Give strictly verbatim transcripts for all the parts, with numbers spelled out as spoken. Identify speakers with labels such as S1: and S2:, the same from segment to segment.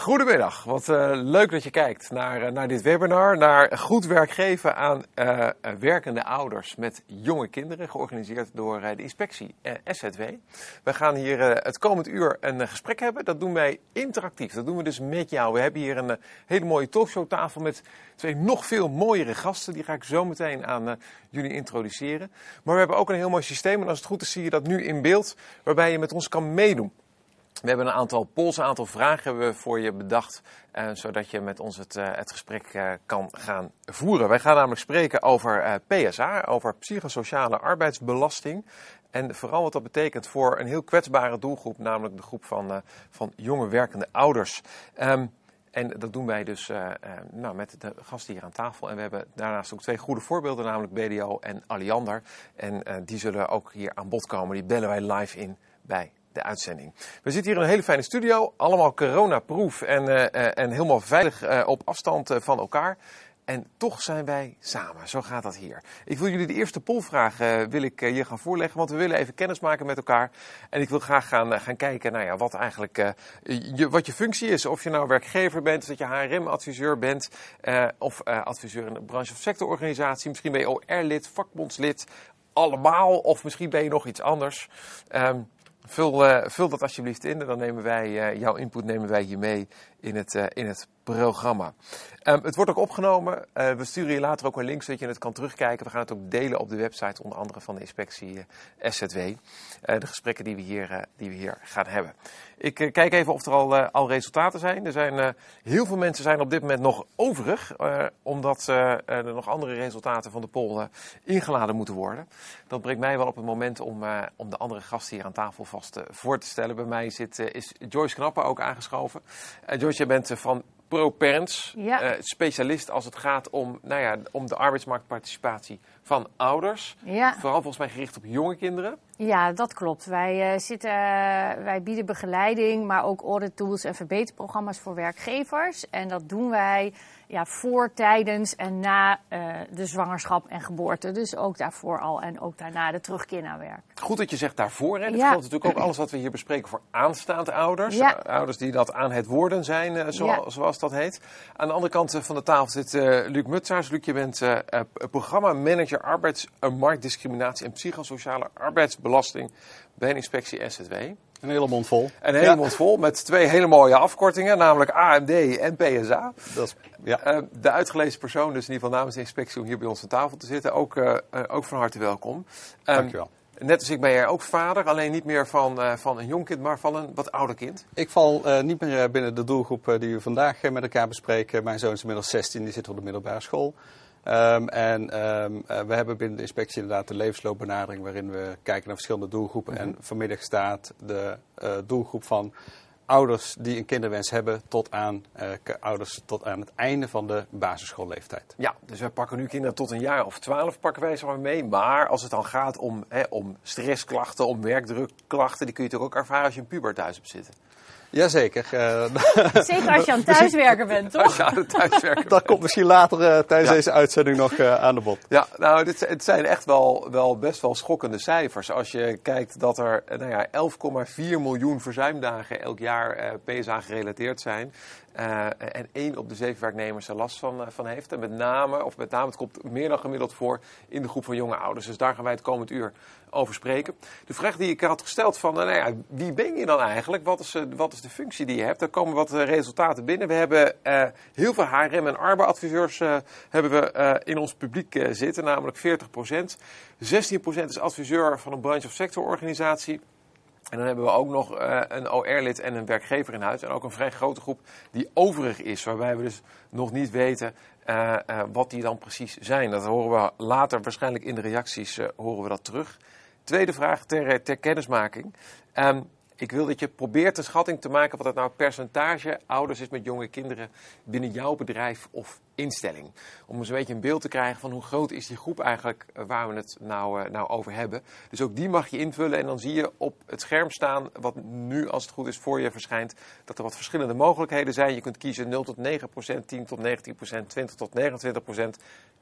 S1: Goedemiddag, wat uh, leuk dat je kijkt naar, uh, naar dit webinar, naar goed werk geven aan uh, werkende ouders met jonge kinderen, georganiseerd door uh, de inspectie uh, S Z W. We gaan hier uh, het komend uur een uh, gesprek hebben, dat doen wij interactief, dat doen we dus met jou. We hebben hier een uh, hele mooie talkshowtafel met twee nog veel mooiere gasten, die ga ik zo meteen aan uh, jullie introduceren. Maar we hebben ook een heel mooi systeem en als het goed is zie je dat nu in beeld, waarbij je met ons kan meedoen. We hebben een aantal polls, een aantal vragen hebben we voor je bedacht, uh, zodat je met ons het, uh, het gesprek uh, kan gaan voeren. Wij gaan namelijk spreken over uh, P S A, over psychosociale arbeidsbelasting. En vooral wat dat betekent voor een heel kwetsbare doelgroep, namelijk de groep van, uh, van jonge werkende ouders. Um, En dat doen wij dus uh, uh, nou, met de gasten hier aan tafel. En we hebben daarnaast ook twee goede voorbeelden, namelijk B D O en Alliander. En uh, die zullen ook hier aan bod komen. Die bellen wij live in bij de uitzending. We zitten hier in een hele fijne studio, allemaal coronaproof en, uh, uh, en helemaal veilig uh, op afstand uh, van elkaar. En toch zijn wij samen. Zo gaat dat hier. Ik wil jullie de eerste pollvraag uh, wil ik uh, je gaan voorleggen, want we willen even kennis maken met elkaar. En ik wil graag gaan, uh, gaan kijken nou ja, wat eigenlijk uh, je, wat je functie is. Of je nou werkgever bent, of dat je H R M-adviseur bent, uh, of uh, adviseur in een branche- of sectororganisatie. Misschien ben je O R-lid, vakbondslid, allemaal, of misschien ben je nog iets anders. Um, Vul, uh, vul dat alsjeblieft in en dan nemen wij uh, jouw input nemen wij hier mee in het, uh, in het programma. Um, het wordt ook opgenomen. Uh, we sturen je later ook een link zodat je het kan terugkijken. We gaan het ook delen op de website, onder andere van de inspectie uh, S Z W. Uh, de gesprekken die we hier, uh, die we hier gaan hebben. Ik uh, kijk even of er al, uh, al resultaten zijn. Er zijn uh, heel veel mensen zijn op dit moment nog overig, uh, omdat uh, er nog andere resultaten van de poll uh, ingeladen moeten worden. Dat brengt mij wel op het moment om, uh, om de andere gasten hier aan tafel vast uh, voor te stellen. Bij mij zit, uh, is Joyce Knappen ook aangeschoven. Uh, Joyce, jij bent uh, van ProParents, ja. uh, specialist als het gaat om, nou ja, om de arbeidsmarktparticipatie van ouders. Ja. Vooral volgens mij gericht op jonge kinderen.
S2: Ja, dat klopt. Wij, uh, zitten, uh, wij bieden begeleiding, maar ook audit tools en verbeterprogramma's voor werkgevers. En dat doen wij ja, voor, tijdens en na uh, de zwangerschap en geboorte. Dus ook daarvoor al en ook daarna de terugkeer naar werk.
S1: Goed dat je zegt daarvoor. Hè? Dat
S2: ja.
S1: geldt natuurlijk ook alles wat we hier bespreken voor aanstaande ouders.
S2: Ja.
S1: Ouders die dat aan het worden zijn, uh, zo, ja. zoals dat heet. Aan de andere kant van de tafel zit uh, Luc Mutsaars. Luc, je bent uh, uh, programmamanager arbeidsmarktdiscriminatie en psychosociale arbeidsbelasting bij de inspectie S Z W.
S3: Een hele mond vol.
S1: Een hele ja. mond vol met twee hele mooie afkortingen, namelijk A M D en P S A.
S3: Dat is, ja.
S1: uh, de uitgelezen persoon, dus in ieder geval namens de inspectie om hier bij ons aan tafel te zitten, ook, uh, uh, ook van harte welkom. Um,
S3: Dankjewel.
S1: Net als ik ben jij ook vader, alleen niet meer van, uh, van een jong kind, maar van een wat ouder kind.
S3: Ik val uh, niet meer binnen de doelgroep uh, die we vandaag uh, met elkaar bespreken. Mijn zoon is inmiddels zestien, die zit op de middelbare school. Um, en um, uh, we hebben binnen de inspectie inderdaad de levensloopbenadering waarin we kijken naar verschillende doelgroepen. Mm-hmm. En vanmiddag staat de uh, doelgroep van ouders die een kinderwens hebben tot aan, uh, ouders tot aan het einde van de basisschoolleeftijd.
S1: Ja, dus we pakken nu kinderen tot een jaar of twaalf pakken wij zo maar mee. Maar als het dan gaat om, hè, om stressklachten, om werkdrukklachten, die kun je toch ook ervaren als je een puber thuis hebt zitten.
S3: Jazeker. Uh,
S2: Zeker als je aan het thuiswerker bent, toch?
S1: Als je aan het thuiswerker bent.
S3: Dat komt misschien later uh, tijdens ja. deze uitzending nog uh, aan de bod.
S1: Ja, nou, dit, het zijn echt wel, wel best wel schokkende cijfers. Als je kijkt dat er nou ja, elf komma vier miljoen verzuimdagen elk jaar uh, P S A gerelateerd zijn. Uh, en één op de zeven werknemers er last van, uh, van heeft. En met name, of met name, het komt meer dan gemiddeld voor in de groep van jonge ouders. Dus daar gaan wij het komend uur over spreken. De vraag die ik had gesteld van, uh, nou ja, wie ben je dan eigenlijk? Wat is, uh, wat is de functie die je hebt? Er komen wat uh, resultaten binnen. We hebben uh, heel veel H R M- en arbeideradviseurs uh, hebben we uh, in ons publiek uh, zitten, namelijk veertig procent. zestien procent is adviseur van een branche- of sectororganisatie. En dan hebben we ook nog uh, een O R-lid en een werkgever in huis. En ook een vrij grote groep die overig is. Waarbij we dus nog niet weten uh, uh, wat die dan precies zijn. Dat horen we later waarschijnlijk in de reacties uh, horen we dat terug. Tweede vraag ter, ter kennismaking. Um, ik wil dat je probeert een schatting te maken wat het nou percentage ouders is met jonge kinderen binnen jouw bedrijf of instelling. Om eens een beetje een beeld te krijgen van hoe groot is die groep eigenlijk waar we het nou, uh, nou over hebben. Dus ook die mag je invullen en dan zie je op het scherm staan, wat nu als het goed is voor je verschijnt, dat er wat verschillende mogelijkheden zijn. Je kunt kiezen nul tot negen procent, tien tot negentien procent, twintig tot negenentwintig procent.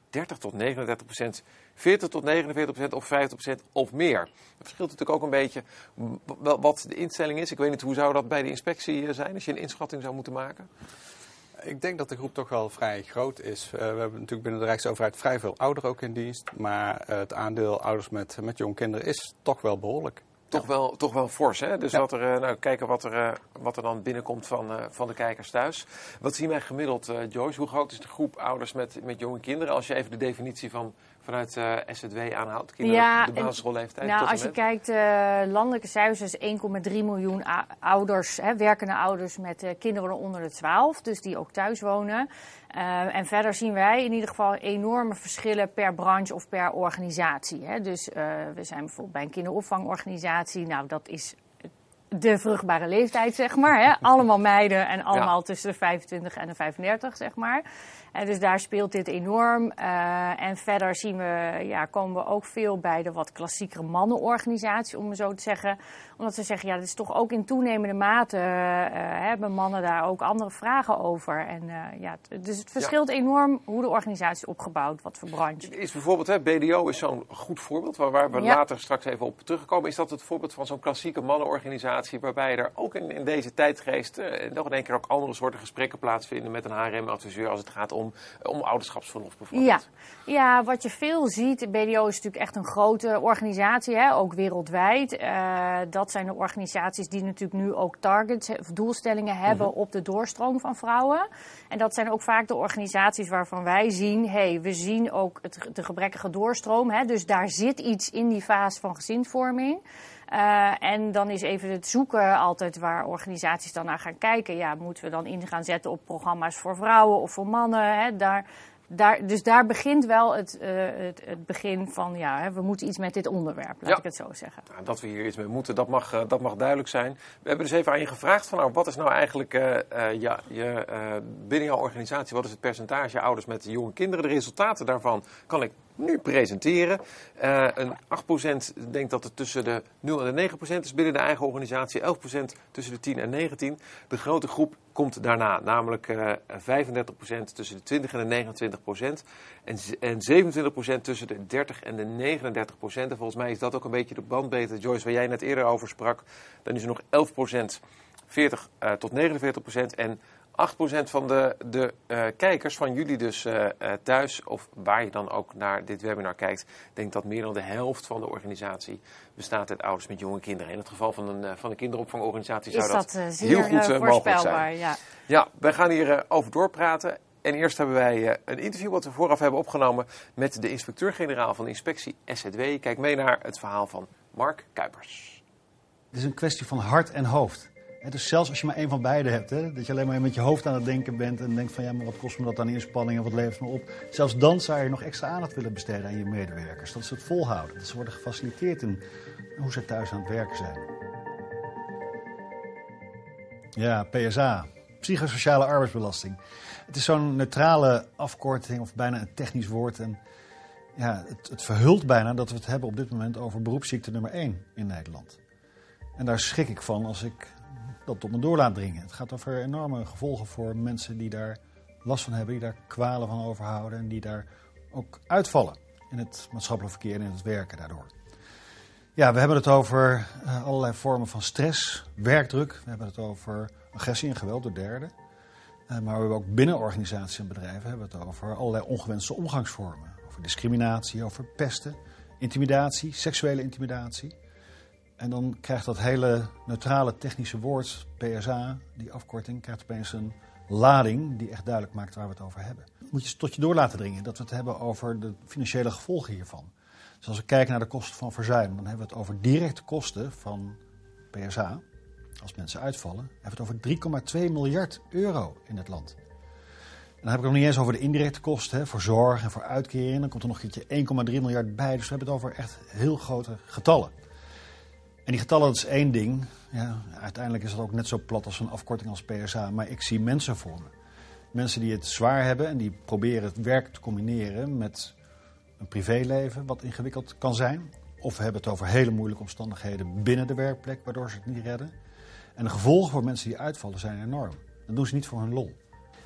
S1: dertig tot negenendertig procent, veertig tot negenenveertig procent of vijftig procent of meer. Het verschilt natuurlijk ook een beetje wat de instelling is. Ik weet niet, hoe zou dat bij de inspectie zijn als je een inschatting zou moeten maken?
S3: Ik denk dat de groep toch wel vrij groot is. Uh, we hebben natuurlijk binnen de Rijksoverheid vrij veel ouderen ook in dienst. Maar uh, het aandeel ouders met, met jonge kinderen is toch wel behoorlijk.
S1: Toch, ja. wel, toch wel fors, hè? Dus
S3: ja.
S1: wat er, nou, kijken wat er, uh, wat er dan binnenkomt van, uh, van de kijkers thuis. Wat zien wij gemiddeld, uh, Joyce? Hoe groot is de groep ouders met, met jonge kinderen? Als je even de definitie van vanuit uh, S Z W aanhoudt, kinderen
S2: ja,
S1: op de basisschoolleeftijd.
S2: Nou,
S1: tot
S2: als je kijkt, uh, landelijke cijfers is één komma drie miljoen ouders, hè, werkende ouders met uh, kinderen onder de twaalf, dus die ook thuis wonen. Uh, en verder zien wij in ieder geval enorme verschillen per branche of per organisatie. Hè. Dus uh, we zijn bijvoorbeeld bij een kinderopvangorganisatie. Nou, dat is de vruchtbare leeftijd, zeg maar. Hè. Allemaal meiden en allemaal ja. tussen de vijfentwintig en de vijfendertig, zeg maar. En dus daar speelt dit enorm. Uh, en verder zien we, ja, komen we ook veel bij de wat klassiekere mannenorganisatie, om het zo te zeggen. Omdat ze zeggen, ja, dat is toch ook in toenemende mate uh, hebben mannen daar ook andere vragen over. En, uh, ja, dus het verschilt ja. enorm hoe de organisatie is opgebouwd, wat voor branche.
S1: Is bijvoorbeeld, hè, B D O is zo'n goed voorbeeld, waar, waar we ja. later straks even op terugkomen. Is dat het voorbeeld van zo'n klassieke mannenorganisatie, waarbij er ook in, in deze tijdgeest uh, nog in één keer ook andere soorten gesprekken plaatsvinden met een H R M-adviseur als het gaat om, om ouderschapsverlof bijvoorbeeld?
S2: Ja. ja, wat je veel ziet, B D O is natuurlijk echt een grote organisatie, hè, ook wereldwijd. Uh, dat zijn de organisaties die natuurlijk nu ook targets of doelstellingen hebben mm-hmm. op de doorstroom van vrouwen. En dat zijn ook vaak de organisaties waarvan wij zien, hey, we zien ook het, de gebrekkige doorstroom. Hè, dus daar zit iets in die fase van gezinsvorming. Uh, en dan is even het zoeken altijd waar organisaties dan naar gaan kijken. Ja, moeten we dan in gaan zetten op programma's voor vrouwen of voor mannen? Hè? Daar, daar, dus daar begint wel het, uh, het, het begin van, ja, hè, we moeten iets met dit onderwerp, laat ja. ik het zo zeggen.
S1: Nou, dat we hier iets mee moeten, dat mag, uh, dat mag duidelijk zijn. We hebben dus even aan je gevraagd van, nou, wat is nou eigenlijk uh, uh, ja, je, uh, binnen jouw organisatie, wat is het percentage ouders met jonge kinderen? De resultaten daarvan kan ik nu presenteren. Uh, een acht procent denkt dat het tussen de nul en de negen procent is binnen de eigen organisatie. elf procent tussen de tien en negentien. De grote groep komt daarna, namelijk uh, vijfendertig procent tussen de twintig en de negenentwintig procent. En, en zevenentwintig procent tussen de dertig en de negenendertig procent. En volgens mij is dat ook een beetje de bandbreedte, Joyce, waar jij net eerder over sprak. Dan is er nog elf procent, veertig uh, tot negenenveertig procent. En acht procent van de, de uh, kijkers van jullie dus uh, uh, thuis, of waar je dan ook naar dit webinar kijkt, denkt dat meer dan de helft van de organisatie bestaat uit ouders met jonge kinderen. In het geval van een, uh, van een kinderopvangorganisatie zou dat,
S2: dat uh, zeer,
S1: heel goed uh, mogelijk zijn.
S2: Ja,
S1: ja wij gaan hier uh, over doorpraten. En eerst hebben wij uh, een interview wat we vooraf hebben opgenomen met de inspecteur-generaal van de inspectie S Z W. Kijk mee naar het verhaal van Mark Kuipers.
S4: Het is een kwestie van hart en hoofd. Dus zelfs als je maar één van beide hebt, hè, dat je alleen maar met je hoofd aan het denken bent en denkt van ja, maar wat kost me dat aan inspanning en wat levert me op. Zelfs dan zou je nog extra aandacht willen besteden aan je medewerkers. Dat is het volhouden. Dat ze worden gefaciliteerd in hoe ze thuis aan het werken zijn. Ja, P S A, psychosociale arbeidsbelasting. Het is zo'n neutrale afkorting of bijna een technisch woord. En ja, het, het verhult bijna dat we het hebben op dit moment over beroepsziekte nummer één in Nederland. En daar schrik ik van als ik dat tot me door laat dringen. Het gaat over enorme gevolgen voor mensen die daar last van hebben, die daar kwalen van overhouden en die daar ook uitvallen in het maatschappelijk verkeer en in het werken daardoor. Ja, we hebben het over uh, allerlei vormen van stress, werkdruk. We hebben het over agressie en geweld door derden. Uh, maar we hebben ook binnen organisaties en bedrijven hebben we het over allerlei ongewenste omgangsvormen. Over discriminatie, over pesten, intimidatie, seksuele intimidatie. En dan krijgt dat hele neutrale technische woord, P S A, die afkorting, krijgt opeens een lading die echt duidelijk maakt waar we het over hebben. Moet je tot je door laten dringen dat we het hebben over de financiële gevolgen hiervan. Dus als we kijken naar de kosten van verzuim, dan hebben we het over directe kosten van P S A. Als mensen uitvallen, hebben we het over drie komma twee miljard euro in het land. En dan heb ik het nog niet eens over de indirecte kosten, hè, voor zorg en voor uitkeringen. Dan komt er nog een keertje één komma drie miljard bij. Dus we hebben het over echt heel grote getallen. En die getallen, dat is één ding. Ja, uiteindelijk is dat ook net zo plat als een afkorting als P S A. Maar ik zie mensen voor me. Mensen die het zwaar hebben en die proberen het werk te combineren met een privéleven wat ingewikkeld kan zijn. Of we hebben het over hele moeilijke omstandigheden binnen de werkplek waardoor ze het niet redden. En de gevolgen voor mensen die uitvallen zijn enorm. Dat doen ze niet voor hun lol.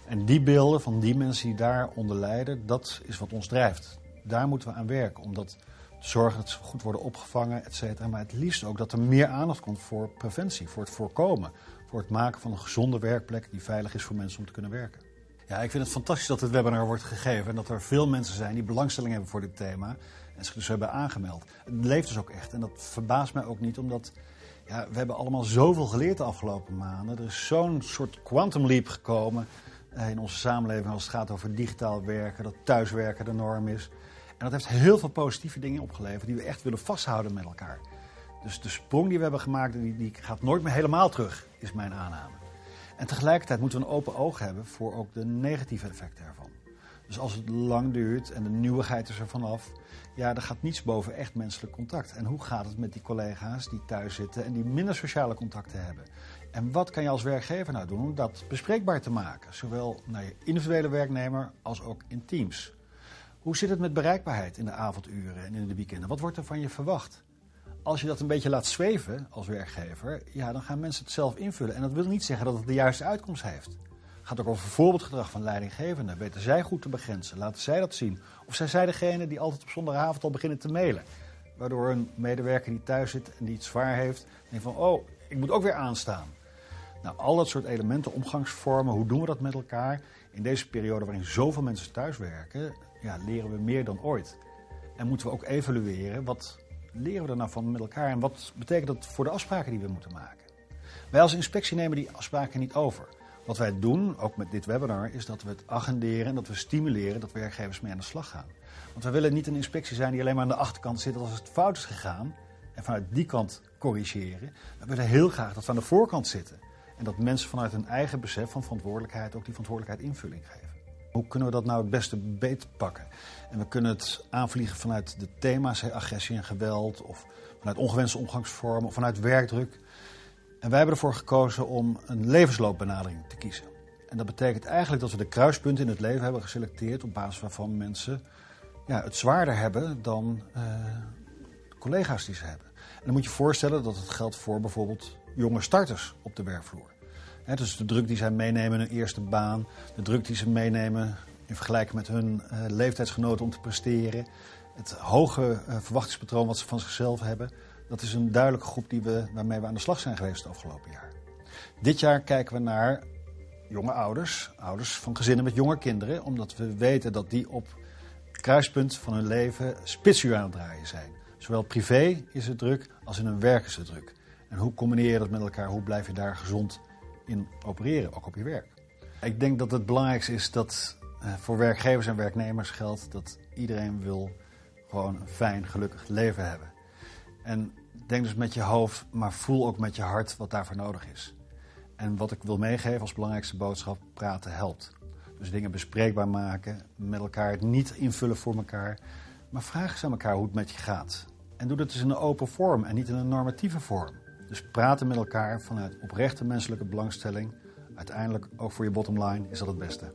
S4: En die beelden van die mensen die daaronder lijden, dat is wat ons drijft. Daar moeten we aan werken, om dat te zorgen dat ze goed worden opgevangen, et cetera. Maar het liefst ook dat er meer aandacht komt voor preventie, voor het voorkomen. Voor het maken van een gezonde werkplek die veilig is voor mensen om te kunnen werken. Ja, ik vind het fantastisch dat dit webinar wordt gegeven en dat er veel mensen zijn die belangstelling hebben voor dit thema en zich dus hebben aangemeld. Het leeft dus ook echt en dat verbaast mij ook niet, omdat ja, we hebben allemaal zoveel geleerd de afgelopen maanden. Er is zo'n soort quantum leap gekomen in onze samenleving als het gaat over digitaal werken, dat thuiswerken de norm is. En dat heeft heel veel positieve dingen opgeleverd die we echt willen vasthouden met elkaar. Dus de sprong die we hebben gemaakt, die, die gaat nooit meer helemaal terug, is mijn aanname. En tegelijkertijd moeten we een open oog hebben voor ook de negatieve effecten ervan. Dus als het lang duurt en de nieuwigheid is er vanaf, ja, er gaat niets boven echt menselijk contact. En hoe gaat het met die collega's die thuis zitten en die minder sociale contacten hebben? En wat kan je als werkgever nou doen om dat bespreekbaar te maken? Zowel naar je individuele werknemer als ook in teams. Hoe zit het met bereikbaarheid in de avonduren en in de weekenden? Wat wordt er van je verwacht? Als je dat een beetje laat zweven als werkgever, ja, dan gaan mensen het zelf invullen. En dat wil niet zeggen dat het de juiste uitkomst heeft. Het gaat ook over voorbeeldgedrag van leidinggevenden. Weten zij goed te begrenzen? Laten zij dat zien? Of zijn zij degene die altijd op zondagavond al beginnen te mailen? Waardoor een medewerker die thuis zit en die het zwaar heeft, denkt van, oh, ik moet ook weer aanstaan. Nou, al dat soort elementen, omgangsvormen, hoe doen we dat met elkaar? In deze periode waarin zoveel mensen thuiswerken, ja, leren we meer dan ooit. En moeten we ook evalueren, wat leren we er nou van met elkaar en wat betekent dat voor de afspraken die we moeten maken? Wij als inspectie nemen die afspraken niet over. Wat wij doen, ook met dit webinar, is dat we het agenderen en dat we stimuleren dat werkgevers mee aan de slag gaan. Want wij willen niet een inspectie zijn die alleen maar aan de achterkant zit als het fout is gegaan en vanuit die kant corrigeren. We willen heel graag dat we aan de voorkant zitten en dat mensen vanuit hun eigen besef van verantwoordelijkheid ook die verantwoordelijkheid invulling geven. Hoe kunnen we dat nou het beste beetpakken? En we kunnen het aanvliegen vanuit de thema's, agressie en geweld, of vanuit ongewenste omgangsvormen, of vanuit werkdruk. En wij hebben ervoor gekozen om een levensloopbenadering te kiezen. En dat betekent eigenlijk dat we de kruispunten in het leven hebben geselecteerd op basis waarvan mensen ja, het zwaarder hebben dan uh, collega's die ze hebben. En dan moet je je voorstellen dat het geldt voor bijvoorbeeld jonge starters op de werkvloer. He, dus de druk die zij meenemen in hun eerste baan, de druk die ze meenemen in vergelijking met hun uh, leeftijdsgenoten om te presteren, het hoge uh, verwachtingspatroon wat ze van zichzelf hebben, dat is een duidelijke groep die we, waarmee we aan de slag zijn geweest het afgelopen jaar. Dit jaar kijken we naar jonge ouders, ouders van gezinnen met jonge kinderen, omdat we weten dat die op het kruispunt van hun leven spitsuur aan het draaien zijn. Zowel privé is het druk als in hun werk is het druk. En hoe combineer je dat met elkaar? Hoe blijf je daar gezond in opereren, ook op je werk? Ik denk dat het belangrijkste is dat uh, voor werkgevers en werknemers geldt dat iedereen wil gewoon een fijn, gelukkig leven hebben. En denk dus met je hoofd, maar voel ook met je hart wat daarvoor nodig is. En wat ik wil meegeven als belangrijkste boodschap, praten helpt. Dus dingen bespreekbaar maken, met elkaar het niet invullen voor elkaar. Maar vraag eens aan elkaar hoe het met je gaat. En doe dat dus in een open vorm en niet in een normatieve vorm. Dus praten met elkaar vanuit oprechte menselijke belangstelling. Uiteindelijk, ook voor je bottomline, is dat het beste.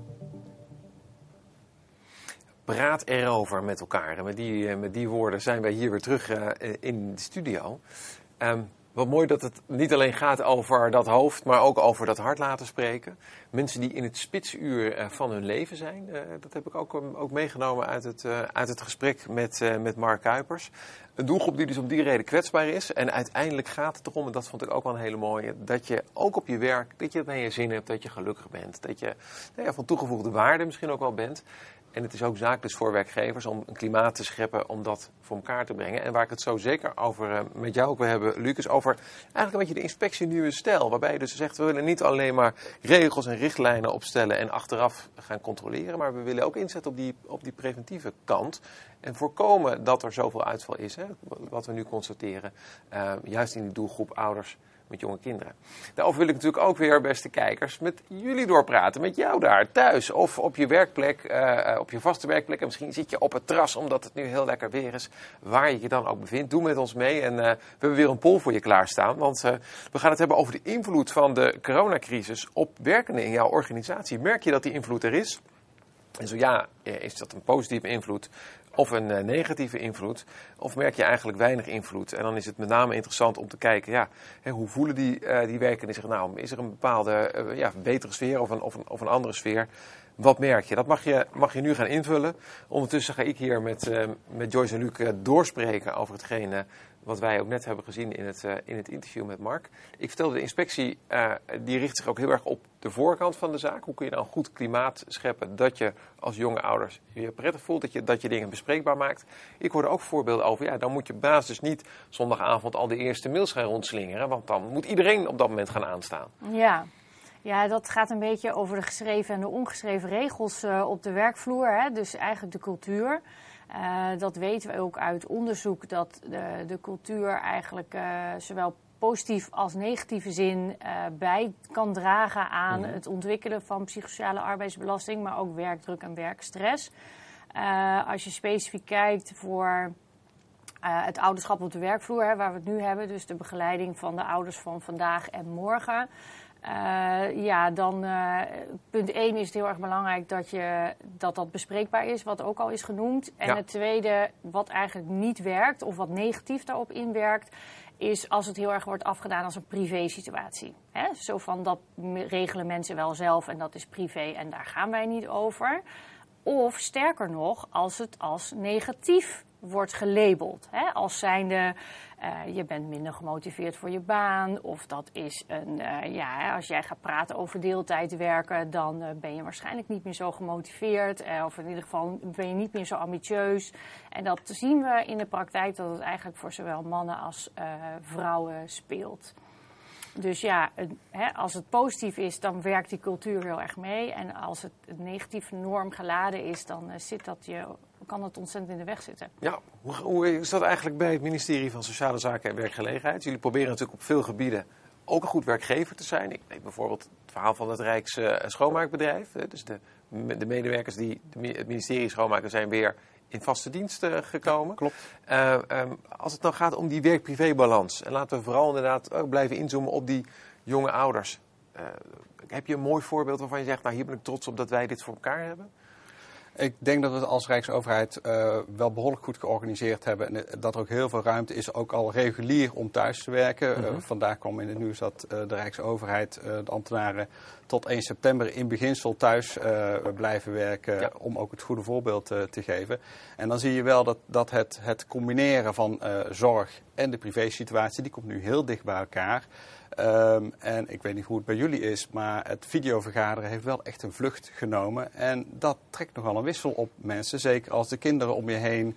S1: Praat erover met elkaar. En met die, met die woorden zijn wij hier weer terug uh, in de studio. Um, wat mooi dat het niet alleen gaat over dat hoofd, maar ook over dat hart laten spreken. Mensen die in het spitsuur uh, van hun leven zijn. Uh, dat heb ik ook, um, ook meegenomen uit het, uh, uit het gesprek met, uh, met Mark Kuipers. Een doelgroep die dus om die reden kwetsbaar is. En uiteindelijk gaat het erom, en dat vond ik ook wel een hele mooie, dat je ook op je werk, dat je het naar je zin hebt, dat je gelukkig bent. Dat je nou ja, van toegevoegde waarde misschien ook wel bent. En het is ook zaak dus voor werkgevers om een klimaat te scheppen om dat voor elkaar te brengen. En waar ik het zo zeker over uh, met jou ook wil hebben, Lucas, over eigenlijk een beetje de inspectie nieuwe stijl. Waarbij je dus zegt, we willen niet alleen maar regels en richtlijnen opstellen en achteraf gaan controleren. Maar we willen ook inzetten op die, op die preventieve kant. En voorkomen dat er zoveel uitval is, hè, wat we nu constateren. Uh, juist in die doelgroep ouders met jonge kinderen. Daarover wil ik natuurlijk ook weer, beste kijkers, met jullie doorpraten. Met jou daar, thuis of op je werkplek, uh, op je vaste werkplek. En misschien zit je op het terras omdat het nu heel lekker weer is. Waar je je dan ook bevindt, doe met ons mee. En uh, we hebben weer een poll voor je klaarstaan. Want uh, we gaan het hebben over de invloed van de coronacrisis op werkenden in jouw organisatie. Merk je dat die invloed er is? En zo ja, is dat een positieve invloed? of een uh, negatieve invloed? Of merk je eigenlijk weinig invloed? En dan is het met name interessant om te kijken, ja, hè, hoe voelen die, uh, die werkenden zich nou? Is er een bepaalde uh, ja, betere sfeer of een, of, een, of een andere sfeer? Wat merk je? Dat mag je, mag je nu gaan invullen. Ondertussen ga ik hier met, uh, met Joyce en Luc uh, doorspreken over hetgene wat wij ook net hebben gezien in het, uh, in het interview met Mark. Ik vertelde, de inspectie uh, die richt zich ook heel erg op de voorkant van de zaak. Hoe kun je nou een goed klimaat scheppen dat je als jonge ouders je prettig voelt, dat je, dat je dingen bespreekbaar maakt. Ik hoorde ook voorbeelden over, ja, dan moet je baas dus niet zondagavond al de eerste mails gaan rondslingeren, want dan moet iedereen op dat moment gaan aanstaan.
S2: Ja. Ja, dat gaat een beetje over de geschreven en de ongeschreven regels uh, op de werkvloer. Hè? Dus eigenlijk de cultuur. Uh, dat weten we ook uit onderzoek, dat de, de cultuur eigenlijk uh, zowel positief als negatieve zin uh, bij kan dragen aan mm-hmm. het ontwikkelen van psychosociale arbeidsbelasting, maar ook werkdruk en werkstress. Uh, als je specifiek kijkt voor uh, het ouderschap op de werkvloer, hè, waar we het nu hebben, dus de begeleiding van de ouders van vandaag en morgen. Uh, ja, dan uh, punt één is het heel erg belangrijk dat, je, dat dat bespreekbaar is, wat ook al is genoemd. En ja. het tweede, wat eigenlijk niet werkt of wat negatief daarop inwerkt, is als het heel erg wordt afgedaan als een privé-situatie. Hè? Zo van, dat regelen mensen wel zelf en dat is privé en daar gaan wij niet over. Of sterker nog, als het als negatief wordt gelabeld. Hè? Als zijnde, uh, je bent minder gemotiveerd voor je baan. Of dat is een, uh, ja, als jij gaat praten over deeltijd werken, dan uh, ben je waarschijnlijk niet meer zo gemotiveerd. Uh, of in ieder geval ben je niet meer zo ambitieus. En dat zien we in de praktijk, dat het eigenlijk voor zowel mannen als uh, vrouwen speelt. Dus ja, hè, als het positief is, dan werkt die cultuur heel erg mee. En als het een negatieve norm geladen is, dan uh, zit dat je, kan het ontzettend in de weg zitten. Ja,
S1: hoe, hoe is dat eigenlijk bij het ministerie van Sociale Zaken en Werkgelegenheid? Jullie proberen natuurlijk op veel gebieden ook een goed werkgever te zijn. Ik weet bijvoorbeeld het verhaal van het Rijks uh, schoonmaakbedrijf. Hè, dus de, de medewerkers die de, het ministerie schoonmaken zijn weer in vaste dienst uh, gekomen. Ja,
S3: klopt.
S1: Uh, um, als het nou gaat om die werk-privé-balans, en laten we vooral inderdaad ook blijven inzoomen op die jonge ouders. Uh, heb je een mooi voorbeeld waarvan je zegt, nou hier ben ik trots op dat wij dit voor elkaar hebben?
S3: Ik denk dat we het als Rijksoverheid uh, wel behoorlijk goed georganiseerd hebben. En dat er ook heel veel ruimte is, ook al regulier, om thuis te werken. Mm-hmm. Uh, vandaag kwam in het nieuws dat uh, de Rijksoverheid, uh, de ambtenaren, tot één september in beginsel thuis uh, blijven werken. Ja. Om ook het goede voorbeeld uh, te geven. En dan zie je wel dat, dat het, het combineren van uh, zorg en de privésituatie, die komt nu heel dicht bij elkaar. Um, en ik weet niet hoe het bij jullie is, maar het videovergaderen heeft wel echt een vlucht genomen. En dat trekt nogal een wissel op mensen, zeker als de kinderen om je heen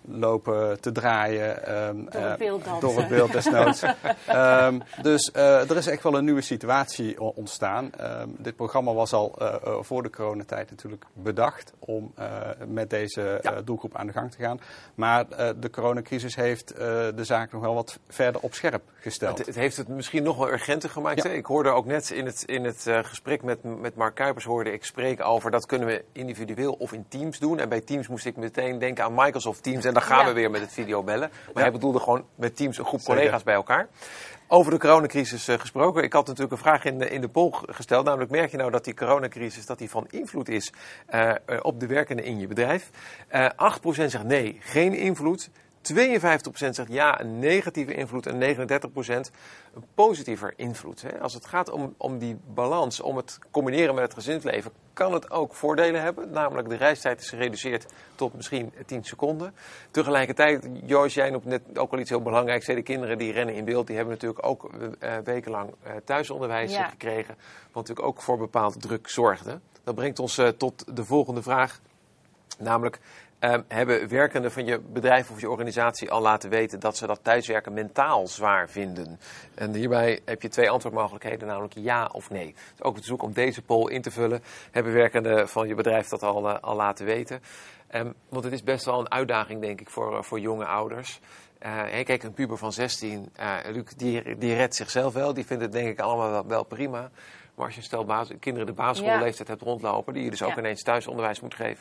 S3: lopen te draaien. Um,
S2: door het beeld dansen.
S3: Uh, door het beeld desnoods. um, dus uh, er is echt wel een nieuwe situatie ontstaan. Um, dit programma was al uh, uh, voor de coronatijd natuurlijk bedacht om uh, met deze ja. uh, doelgroep aan de gang te gaan. Maar uh, de coronacrisis heeft uh, de zaak nog wel wat verder op scherp gesteld.
S1: Het, het heeft het misschien nog wel urgenter gemaakt.
S3: Ja.
S1: Hè? Ik hoorde ook net in het, in het uh, gesprek met, met Mark Kuipers hoorde ik spreken over dat kunnen we individueel of in teams doen. En bij teams moest ik meteen denken aan Microsoft Teams. En dan gaan ja. we weer met het videobellen. Maar ja. hij bedoelde gewoon met teams een groep collega's Zeker. bij elkaar. Over de coronacrisis uh, gesproken. Ik had natuurlijk een vraag in de, in de poll gesteld. Namelijk, merk je nou dat die coronacrisis dat die van invloed is uh, uh, op de werkenden in je bedrijf? Uh, acht procent zegt nee, geen invloed. tweeënvijftig procent zegt ja, een negatieve invloed en negenendertig procent een positiever invloed. Hè. Als het gaat om, om die balans, om het combineren met het gezinsleven, kan het ook voordelen hebben. Namelijk de reistijd is gereduceerd tot misschien tien seconden. Tegelijkertijd, Joyce, jij noemt net ook al iets heel belangrijks. De kinderen die rennen in beeld, die hebben natuurlijk ook uh, wekenlang uh, thuisonderwijs ja. gekregen. Wat natuurlijk ook voor bepaalde druk zorgde. Dat brengt ons uh, tot de volgende vraag. Namelijk, Uh, hebben werkenden van je bedrijf of je organisatie al laten weten dat ze dat thuiswerken mentaal zwaar vinden? En hierbij heb je twee antwoordmogelijkheden, namelijk ja of nee. Dus ook het zoek om deze poll in te vullen. Hebben werkenden van je bedrijf dat al, uh, al laten weten? Um, want het is best wel een uitdaging, denk ik, voor, uh, voor jonge ouders. Uh, kijk, een puber van zestien, uh, Luc, die, die redt zichzelf wel. Die vindt het denk ik allemaal wel, wel prima. Maar als je stel basis, kinderen de basisschoolleeftijd ja. hebt rondlopen, die je dus ook ja. ineens thuisonderwijs moet geven.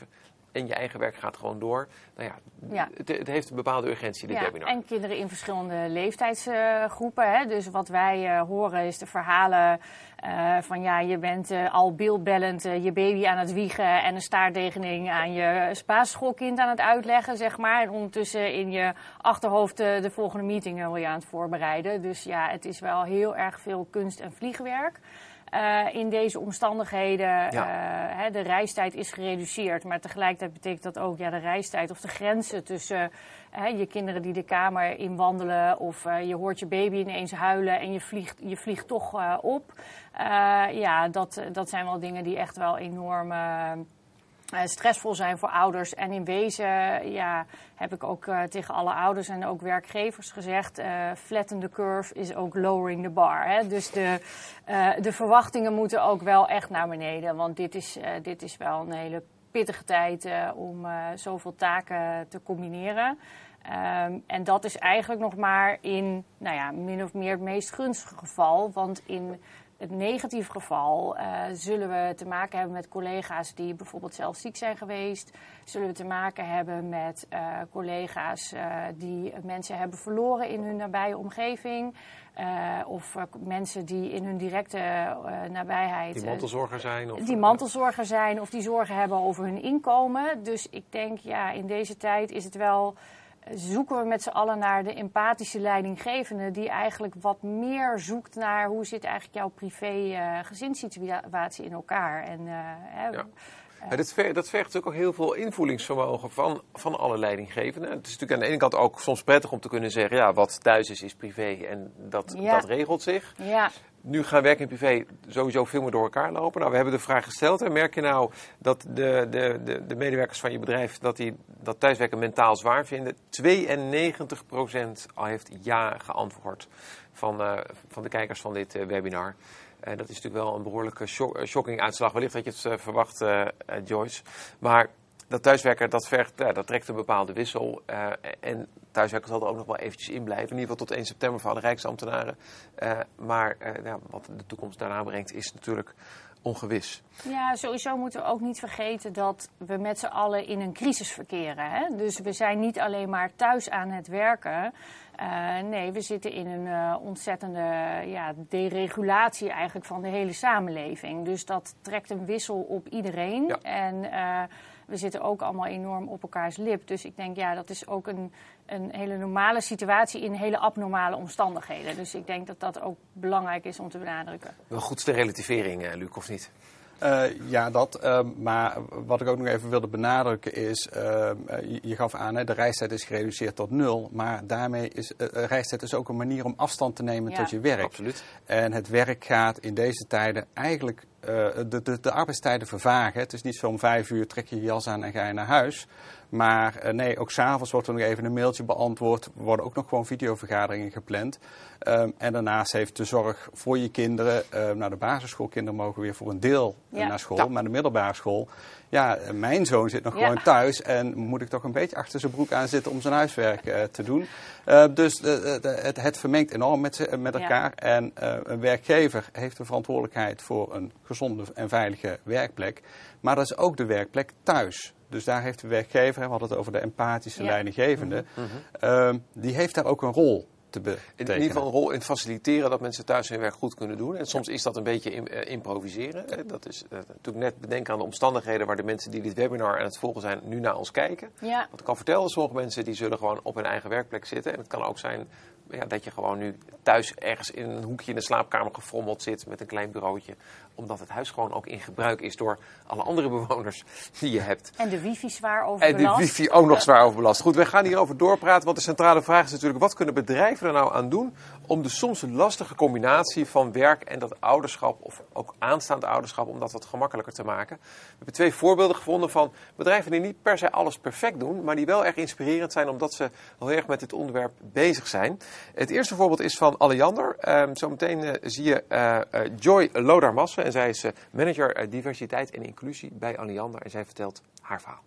S1: en je eigen werk gaat gewoon door. Nou ja,
S2: Ja.
S1: Het, het heeft een bepaalde urgentie, dit
S2: Ja,
S1: webinar.
S2: en kinderen in verschillende leeftijdsgroepen. Hè. Dus wat wij uh, horen is de verhalen uh, van ja, je bent uh, al beeldbellend uh, je baby aan het wiegen en een staarttekening aan je basisschoolkind aan het uitleggen, zeg maar. En ondertussen in je achterhoofd uh, de volgende meeting wil je aan het voorbereiden. Dus ja, het is wel heel erg veel kunst en vliegwerk. Uh, in deze omstandigheden, ja. uh, hè, de reistijd is gereduceerd. Maar tegelijkertijd betekent dat ook ja, de reistijd of de grenzen tussen uh, je kinderen die de kamer inwandelen. Of uh, je hoort je baby ineens huilen en je vliegt, je vliegt toch uh, op. Uh, ja, dat, dat zijn wel dingen die echt wel enorm uh, Uh, stressvol zijn voor ouders. En in wezen ja, heb ik ook uh, tegen alle ouders en ook werkgevers gezegd, uh, flatten the curve is ook lowering the bar. Hè? Dus de, uh, de verwachtingen moeten ook wel echt naar beneden. Want dit is, uh, dit is wel een hele pittige tijd uh, om uh, zoveel taken te combineren. Um, en dat is eigenlijk nog maar in nou ja, min of meer het meest gunstige geval. Want in het negatieve geval uh, zullen we te maken hebben met collega's die bijvoorbeeld zelf ziek zijn geweest. Zullen we te maken hebben met uh, collega's uh, die mensen hebben verloren in hun nabije omgeving. Uh, of uh, mensen die in hun directe uh, nabijheid
S1: Die mantelzorger zijn. Of,
S2: die mantelzorger zijn of die zorgen hebben over hun inkomen. Dus ik denk, ja, in deze tijd is het wel, zoeken we met z'n allen naar de empathische leidinggevende die eigenlijk wat meer zoekt naar hoe zit eigenlijk jouw privé-gezinssituatie uh, in elkaar. En, uh, hè,
S1: ja. Ja, dat, vergt, dat vergt natuurlijk ook heel veel invoelingsvermogen van, van alle leidinggevenden. Het is natuurlijk aan de ene kant ook soms prettig om te kunnen zeggen, ja, wat thuis is, is privé en dat,
S2: ja.
S1: dat regelt zich.
S2: Ja.
S1: Nu gaan werk en privé sowieso veel meer door elkaar lopen. Nou, we hebben de vraag gesteld. Hè. Merk je nou dat de, de, de, de medewerkers van je bedrijf dat die dat thuiswerken mentaal zwaar vinden? tweeënnegentig procent al heeft ja geantwoord van, uh, van de kijkers van dit uh, webinar. Uh, dat is natuurlijk wel een behoorlijke shock, shocking uitslag. Wellicht dat je het uh, verwacht, uh, uh, Joyce. Maar dat thuiswerken, dat, vergt, ja, dat trekt een bepaalde wissel. Uh, en thuiswerken zal er ook nog wel eventjes in blijven. In ieder geval tot één september voor alle Rijksambtenaren. Uh, maar uh, ja, wat de toekomst daarna brengt is natuurlijk ongewis.
S2: Ja, sowieso moeten we ook niet vergeten dat we met z'n allen in een crisis verkeren. Hè? Dus we zijn niet alleen maar thuis aan het werken. Uh, nee, we zitten in een uh, ontzettende ja, deregulatie eigenlijk van de hele samenleving. Dus dat trekt een wissel op iedereen.
S1: Ja.
S2: En uh, we zitten ook allemaal enorm op elkaars lip. Dus ik denk, ja, dat is ook een, een hele normale situatie in hele abnormale omstandigheden. Dus ik denk dat dat ook belangrijk is om te benadrukken.
S1: Wel goed de relativering, uh, Luc, of niet?
S3: Uh, ja, dat. Uh, maar wat ik ook nog even wilde benadrukken is, uh, je, je gaf aan, hè, de reistijd is gereduceerd tot nul. Maar daarmee is uh, reistijd is ook een manier om afstand te nemen
S2: ja.
S3: tot je werk.
S1: Absoluut.
S3: En het werk gaat in deze tijden eigenlijk uh, de, de, de arbeidstijden vervagen. Het is niet zo om vijf uur trek je je jas aan en ga je naar huis. Maar uh, nee, ook s'avonds wordt er nog even een mailtje beantwoord. Er worden ook nog gewoon videovergaderingen gepland. Um, en daarnaast heeft de zorg voor je kinderen. Uh, nou, de basisschoolkinderen mogen weer voor een deel
S2: ja.
S3: naar school.
S1: Ja.
S3: Maar de middelbare school, ja, mijn zoon zit nog
S2: Ja.
S3: gewoon thuis. En moet ik toch een beetje achter zijn broek aan zitten om zijn huiswerk uh, te doen. Uh, dus uh, de, het, het vermengt enorm met, met elkaar. Ja. En uh, een werkgever heeft de verantwoordelijkheid voor een gezonde en veilige werkplek. Maar dat is ook de werkplek thuis. Dus daar heeft de werkgever, we hadden het over de empathische ja. leidinggevende, mm-hmm. uh, die heeft daar ook een rol te betekenen.
S1: In ieder geval een rol in het faciliteren dat mensen thuis hun werk goed kunnen doen. En soms is dat een beetje in, uh, improviseren. Hè. Dat is uh, natuurlijk net bedenken aan de omstandigheden waar de mensen die dit webinar aan het volgen zijn nu naar ons kijken.
S2: Ja.
S1: Wat ik al vertelde, sommige mensen die zullen gewoon op hun eigen werkplek zitten. En het kan ook zijn ja, dat je gewoon nu thuis ergens in een hoekje in de slaapkamer gefrommeld zit met een klein bureautje. Omdat het huis gewoon ook in gebruik is door alle andere bewoners die je hebt.
S2: En de wifi zwaar overbelast.
S1: En de wifi ook nog zwaar overbelast. Goed, wij gaan hierover doorpraten, want de centrale vraag is natuurlijk, wat kunnen bedrijven er nou aan doen om de soms lastige combinatie van werk en dat ouderschap, of ook aanstaand ouderschap, om dat wat gemakkelijker te maken. We hebben twee voorbeelden gevonden van bedrijven die niet per se alles perfect doen, maar die wel erg inspirerend zijn omdat ze heel erg met dit onderwerp bezig zijn. Het eerste voorbeeld is van Alliander. Um, zometeen uh, zie je uh, uh, Joy Lodarmassen. En zij is uh, manager uh, diversiteit en inclusie bij Alliander. En zij vertelt haar verhaal.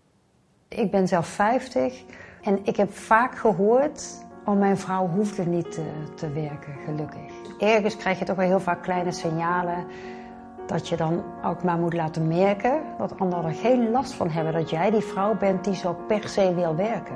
S5: Ik ben zelf vijftig en ik heb vaak gehoord, oh, mijn vrouw hoefde niet te, te werken, gelukkig. Ergens krijg je toch wel heel vaak kleine signalen dat je dan ook maar moet laten merken dat anderen er geen last van hebben dat jij die vrouw bent die zo per se wil werken.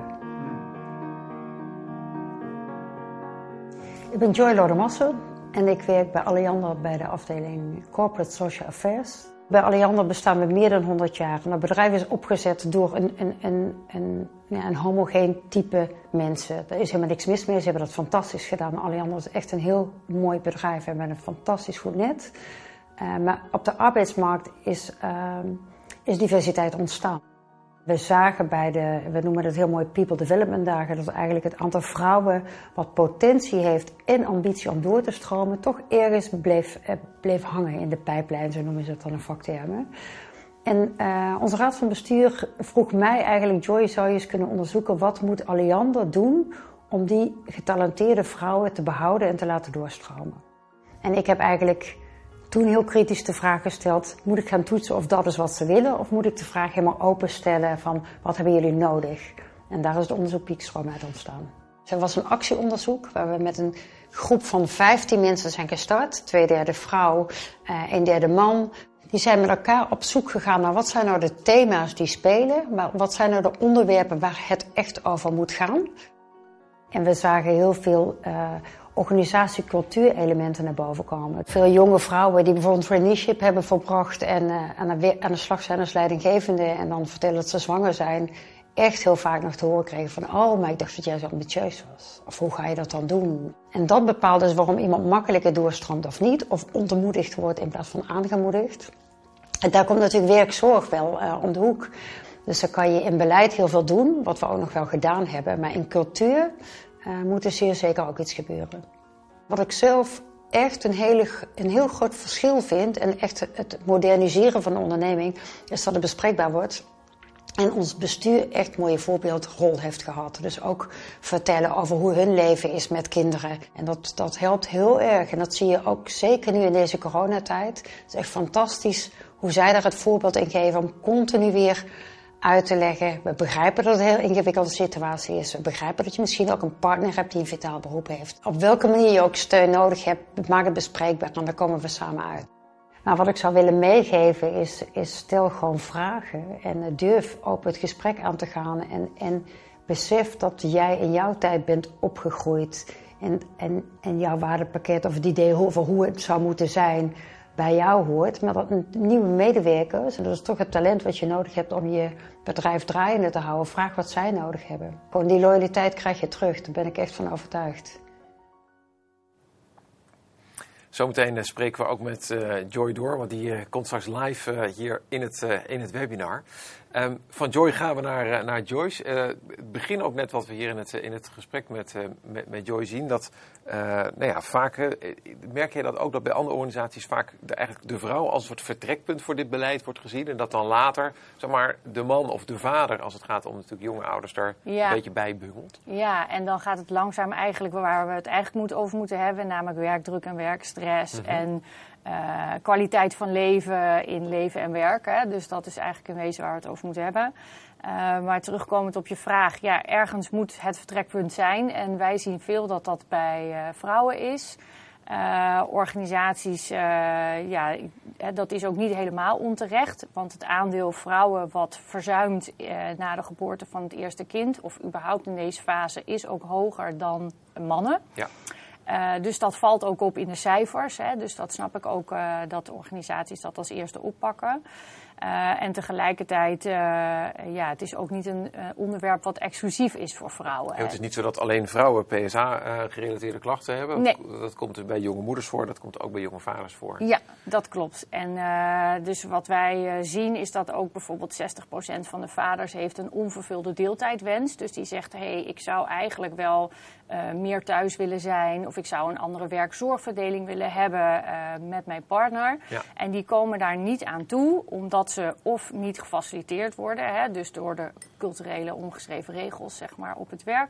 S5: Ik ben Joy Lodemasse en ik werk bij Alliander bij de afdeling Corporate Social Affairs. Bij Alliander bestaan we meer dan honderd jaar. En dat bedrijf is opgezet door een, een, een, een, ja, een homogeen type mensen. Daar is helemaal niks mis mee. Ze hebben dat fantastisch gedaan. Alliander is echt een heel mooi bedrijf en met een fantastisch goed net. Uh, maar op de arbeidsmarkt is, uh, is diversiteit ontstaan. We zagen bij de, we noemen dat heel mooi People Development Dagen, dat eigenlijk het aantal vrouwen wat potentie heeft en ambitie om door te stromen, toch ergens bleef, eh, bleef hangen in de pijplijn, zo noemen ze het dan in vaktermen. En uh, onze raad van bestuur vroeg mij eigenlijk, Joy, zou je eens kunnen onderzoeken wat moet Alliander doen om die getalenteerde vrouwen te behouden en te laten doorstromen. En ik heb eigenlijk toen heel kritisch de vraag gesteld, moet ik gaan toetsen of dat is wat ze willen? Of moet ik de vraag helemaal openstellen van, wat hebben jullie nodig? En daar is het onderzoek Piekstroom uit ontstaan. Dus er was een actieonderzoek waar we met een groep van vijftien mensen zijn gestart. Twee derde vrouw, uh, een derde man. Die zijn met elkaar op zoek gegaan naar wat zijn nou de thema's die spelen. Maar wat zijn nou de onderwerpen waar het echt over moet gaan. En we zagen heel veel uh, organisatie-cultuurelementen naar boven komen. Veel jonge vrouwen die bijvoorbeeld een traineeship hebben volbracht en uh, aan, de, aan de slag zijn als leidinggevende en dan vertellen dat ze zwanger zijn, echt heel vaak nog te horen kregen van, oh, maar ik dacht dat jij zo ambitieus was. Of hoe ga je dat dan doen? En dat bepaalt dus waarom iemand makkelijker doorstroomt of niet, of ontmoedigd wordt in plaats van aangemoedigd. En daar komt natuurlijk werkzorg wel uh, om de hoek. Dus dan kan je in beleid heel veel doen, wat we ook nog wel gedaan hebben, maar in cultuur Uh, moet er zeer zeker ook iets gebeuren. Wat ik zelf echt een, hele, een heel groot verschil vind, en echt het moderniseren van de onderneming, is dat het bespreekbaar wordt. En ons bestuur echt een mooie voorbeeldrol heeft gehad. Dus ook vertellen over hoe hun leven is met kinderen. En dat, dat helpt heel erg. En dat zie je ook zeker nu in deze coronatijd. Het is echt fantastisch hoe zij daar het voorbeeld in geven om continu weer uit te leggen. We begrijpen dat het een heel ingewikkelde situatie is. We begrijpen dat je misschien ook een partner hebt die een vitaal beroep heeft. Op welke manier je ook steun nodig hebt, maak het bespreekbaar en daar komen we samen uit. Maar wat ik zou willen meegeven is, is stel gewoon vragen en durf open het gesprek aan te gaan. En, en besef dat jij in jouw tijd bent opgegroeid en, en, en jouw waardepakket of het idee over hoe het zou moeten zijn bij jou hoort, maar dat een nieuwe medewerkers, en dat is toch het talent wat je nodig hebt om je bedrijf draaiende te houden, vraag wat zij nodig hebben. Gewoon die loyaliteit krijg je terug, daar ben ik echt van overtuigd.
S1: Zometeen uh, spreken we ook met uh, Joy door, want die uh, komt straks live uh, hier in het, uh, in het webinar. Um, van Joy gaan we naar, uh, naar Joyce. Uh, het begin ook net wat we hier in het, in het gesprek met, uh, met, met Joy zien. Dat, uh, nou ja, vaak uh, merk je dat ook dat bij andere organisaties vaak de, eigenlijk de vrouw als een soort vertrekpunt voor dit beleid wordt gezien. En dat dan later, zeg maar, de man of de vader, als het gaat om natuurlijk jonge ouders, daar ja. een beetje bij bungelt.
S2: Ja, en dan gaat het langzaam eigenlijk waar we het eigenlijk moet over moeten hebben. Namelijk werkdruk en werkstress mm-hmm. en Uh, kwaliteit van leven in leven en werk. Hè? Dus dat is eigenlijk in wezen waar we het over moeten hebben. Uh, maar terugkomend op je vraag, ja, ergens moet het vertrekpunt zijn. En wij zien veel dat dat bij uh, vrouwen is. Uh, organisaties, uh, ja, dat is ook niet helemaal onterecht. Want het aandeel vrouwen wat verzuimt uh, na de geboorte van het eerste kind, of überhaupt in deze fase, is ook hoger dan mannen. Ja. Uh, dus dat valt ook op in de cijfers. Hè. Dus dat snap ik ook uh, dat de organisaties dat als eerste oppakken. Uh, en tegelijkertijd, uh, ja, het is ook niet een uh, onderwerp wat exclusief is voor vrouwen.
S1: Ja, het is niet zo dat alleen vrouwen P S A-gerelateerde uh, klachten hebben.
S2: Nee.
S1: Dat komt dus bij jonge moeders voor, dat komt ook bij jonge vaders voor.
S2: Ja, dat klopt. En uh, dus wat wij uh, zien is dat ook bijvoorbeeld zestig procent van de vaders heeft een onvervulde deeltijdwens. Dus die zegt, hé, hey, ik zou eigenlijk wel uh, meer thuis willen zijn, of ik zou een andere werkzorgverdeling willen hebben uh, met mijn partner. Ja. En die komen daar niet aan toe, omdat ze of niet gefaciliteerd worden, hè, dus door de culturele ongeschreven regels zeg maar, op het werk.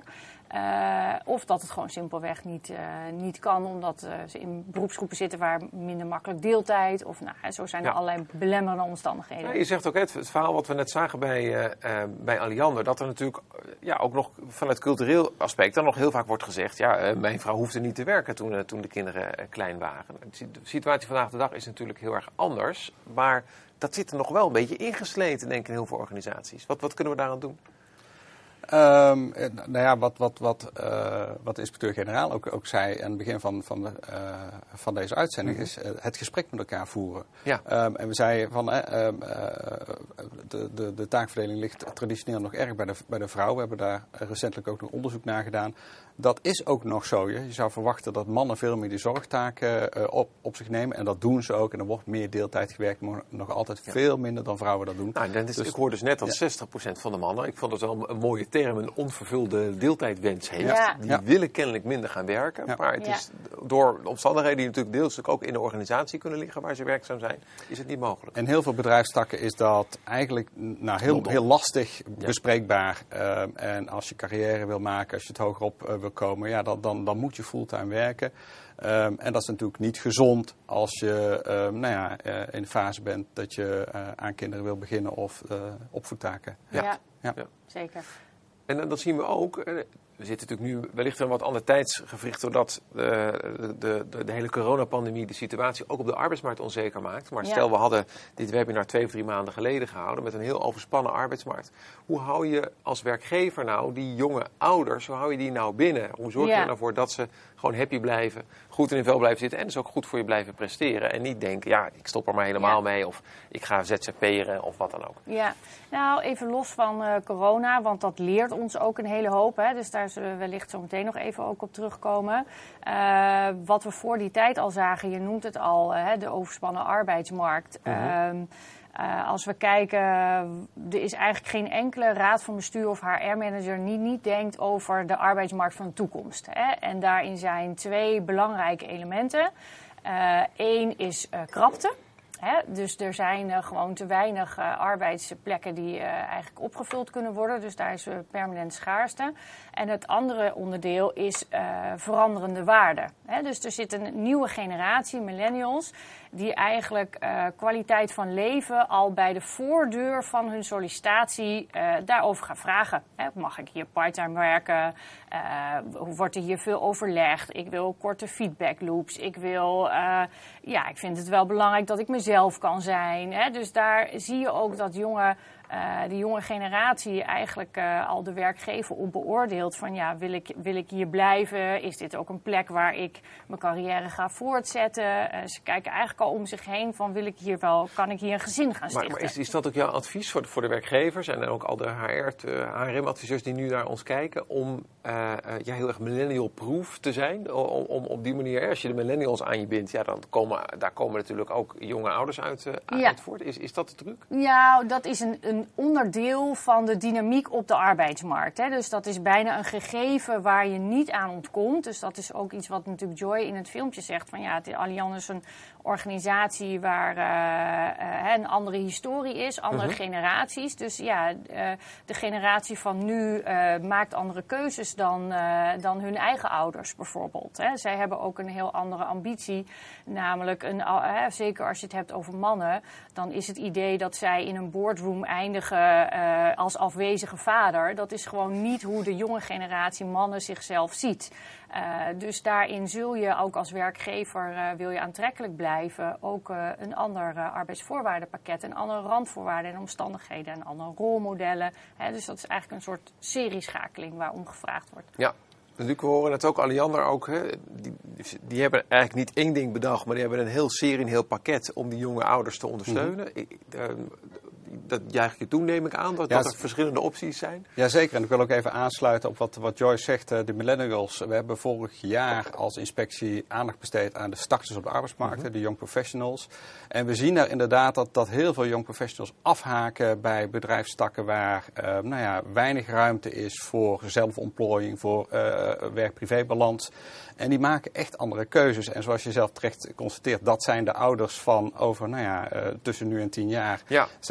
S2: Uh, of dat het gewoon simpelweg niet, uh, niet kan, omdat uh, ze in beroepsgroepen zitten waar minder makkelijk deeltijd. Of nou, zo zijn er ja. allerlei belemmerende omstandigheden.
S1: Ja, je zegt ook het, het verhaal wat we net zagen bij, uh, uh, bij Alliander, dat er natuurlijk uh, ja, ook nog vanuit cultureel aspect dan nog heel vaak wordt gezegd, ja, uh, mijn vrouw hoefde niet te werken toen, uh, toen de kinderen uh, klein waren. De situatie vandaag de dag is natuurlijk heel erg anders, maar dat zit er nog wel een beetje ingesleten, denk ik, in heel veel organisaties. Wat, wat kunnen we daaraan doen?
S3: Um, nou ja, wat, wat, wat, uh, wat de inspecteur-generaal ook, ook zei aan het begin van, van, de, uh, van deze uitzending, mm-hmm. is uh, het gesprek met elkaar voeren.
S1: Ja.
S3: Um, en we zeiden van, uh, uh, de, de, de taakverdeling ligt traditioneel nog erg bij de, bij de vrouw. We hebben daar recentelijk ook nog onderzoek naar gedaan. Dat is ook nog zo. Je, je zou verwachten dat mannen veel meer die zorgtaken uh, op, op zich nemen. En dat doen ze ook. En er wordt meer deeltijd gewerkt, maar nog altijd ja. veel minder dan vrouwen dat doen.
S1: Nou, dat is, dus, ik hoorde dus net dat ja. zestig procent van de mannen, ik vond het wel een mooie term, een onvervulde deeltijdwens heeft.
S2: Ja.
S1: Die
S3: ja.
S1: willen kennelijk minder gaan werken. Ja. Maar het is door omstandigheden die natuurlijk deels ook in de organisatie kunnen liggen waar ze werkzaam zijn, is het niet mogelijk.
S3: In heel veel bedrijfstakken is dat eigenlijk nou, heel, heel lastig ja. bespreekbaar. Uh, en als je carrière wil maken, als je het hogerop uh, wil komen, ja, dan, dan, dan moet je fulltime werken. Um, en dat is natuurlijk niet gezond als je um, nou ja, uh, in de fase bent dat je uh, aan kinderen wil beginnen of uh, opvoedtaken.
S2: Ja. Ja.
S3: Ja.
S2: Ja, zeker.
S1: En uh, dat zien we ook. Uh, we zitten natuurlijk nu wellicht een wat ander tijdsgevricht, doordat uh, de, de, de hele coronapandemie de situatie ook op de arbeidsmarkt onzeker maakt. Maar stel, ja. we hadden dit webinar twee of drie maanden geleden gehouden met een heel overspannen arbeidsmarkt. Hoe hou je als werkgever nou die jonge ouders, hoe hou je die nou binnen? Hoe zorg je ja. er nou voor dat ze gewoon happy blijven, goed in hun vel blijven zitten en dus ook goed voor je blijven presteren? En niet denken, ja, ik stop er maar helemaal ja. mee of ik ga Z Z P'eren of wat dan ook.
S2: Ja, nou even los van uh, corona, want dat leert ons ook een hele hoop. Hè? Dus daar zullen we wellicht zo meteen nog even ook op terugkomen. Uh, wat we voor die tijd al zagen, je noemt het al, uh, de overspannen arbeidsmarkt. Uh-huh. Uh, Uh, als we kijken, er is eigenlijk geen enkele raad van bestuur of H R-manager die niet denkt over de arbeidsmarkt van de toekomst. Hè? En daarin zijn twee belangrijke elementen. Eén uh, is uh, krapte. Hè? Dus er zijn uh, gewoon te weinig uh, arbeidsplekken die uh, eigenlijk opgevuld kunnen worden. Dus daar is uh, permanent schaarste. En het andere onderdeel is uh, veranderende waarden. Hè? Dus er zit een nieuwe generatie, millennials, die eigenlijk uh, kwaliteit van leven al bij de voordeur van hun sollicitatie uh, daarover gaan vragen. Hè? Mag ik hier parttime werken? Uh, wordt er hier veel overlegd? Ik wil korte feedback loops. Ik wil, uh, ja, ik vind het wel belangrijk dat ik mezelf kan zijn. Hè? Dus daar zie je ook dat jonge, uh, die jonge generatie eigenlijk uh, al de werkgever op beoordeelt. Van ja, wil ik, wil ik hier blijven? Is dit ook een plek waar ik mijn carrière ga voortzetten? Uh, ze kijken eigenlijk al om zich heen van wil ik hier wel, kan ik hier een gezin gaan stichten?
S1: Maar, maar is, is dat ook jouw advies voor de, voor de werkgevers en ook al de H R M-adviseurs die nu naar ons kijken om uh, uh, ja, heel erg millennial-proof te zijn? Om, om op die manier, als je de millennials aan je bindt, ja, dan komen, daar komen natuurlijk ook jonge ouders uit, uh,
S2: ja.
S1: uit voort. Is, is dat de truc?
S2: Ja, dat is een, een onderdeel van de dynamiek op de arbeidsmarkt. Hè. Dus dat is bijna een gegeven waar je niet aan ontkomt. Dus dat is ook iets wat natuurlijk Joy in het filmpje zegt. Van ja, Alliander is een organisatie waar uh, uh, een andere historie is, andere uh-huh. generaties. Dus ja, uh, de generatie van nu uh, maakt andere keuzes dan, uh, dan hun eigen ouders bijvoorbeeld. Hè. Zij hebben ook een heel andere ambitie. Namelijk, een, uh, zeker als je het hebt over mannen, dan is het idee dat zij in een boardroom eindigen uh, als afwezige vader. Dat is gewoon niet hoe de jonge generatie mannen zichzelf ziet. Uh, dus daarin zul je ook als werkgever, uh, wil je aantrekkelijk blijven, ook uh, een ander uh, arbeidsvoorwaardenpakket, een andere randvoorwaarden en omstandigheden en andere rolmodellen. Hè, dus dat is eigenlijk een soort serieschakeling waarom gevraagd wordt.
S1: Ja. Natuurlijk, we horen het ook, Alliander ook, hè, die, die hebben eigenlijk niet één ding bedacht, maar die hebben een heel serie, een heel pakket om die jonge ouders te ondersteunen. Mm-hmm. Dat juich je toe, neem ik aan, dat, ja, dat er verschillende opties zijn.
S3: Jazeker, en ik wil ook even aansluiten op wat, wat Joyce zegt, de millennials. We hebben vorig jaar als inspectie aandacht besteed aan de starters op de arbeidsmarkt, mm-hmm. de young professionals. En we zien daar inderdaad dat, dat heel veel young professionals afhaken bij bedrijfstakken waar uh, nou ja, weinig ruimte is voor zelfontplooiing, voor uh, werk-privébalans. En die maken echt andere keuzes. En zoals je zelf terecht constateert, dat zijn de ouders van over, nou ja, uh, tussen nu en tien jaar, ja. zijn dat de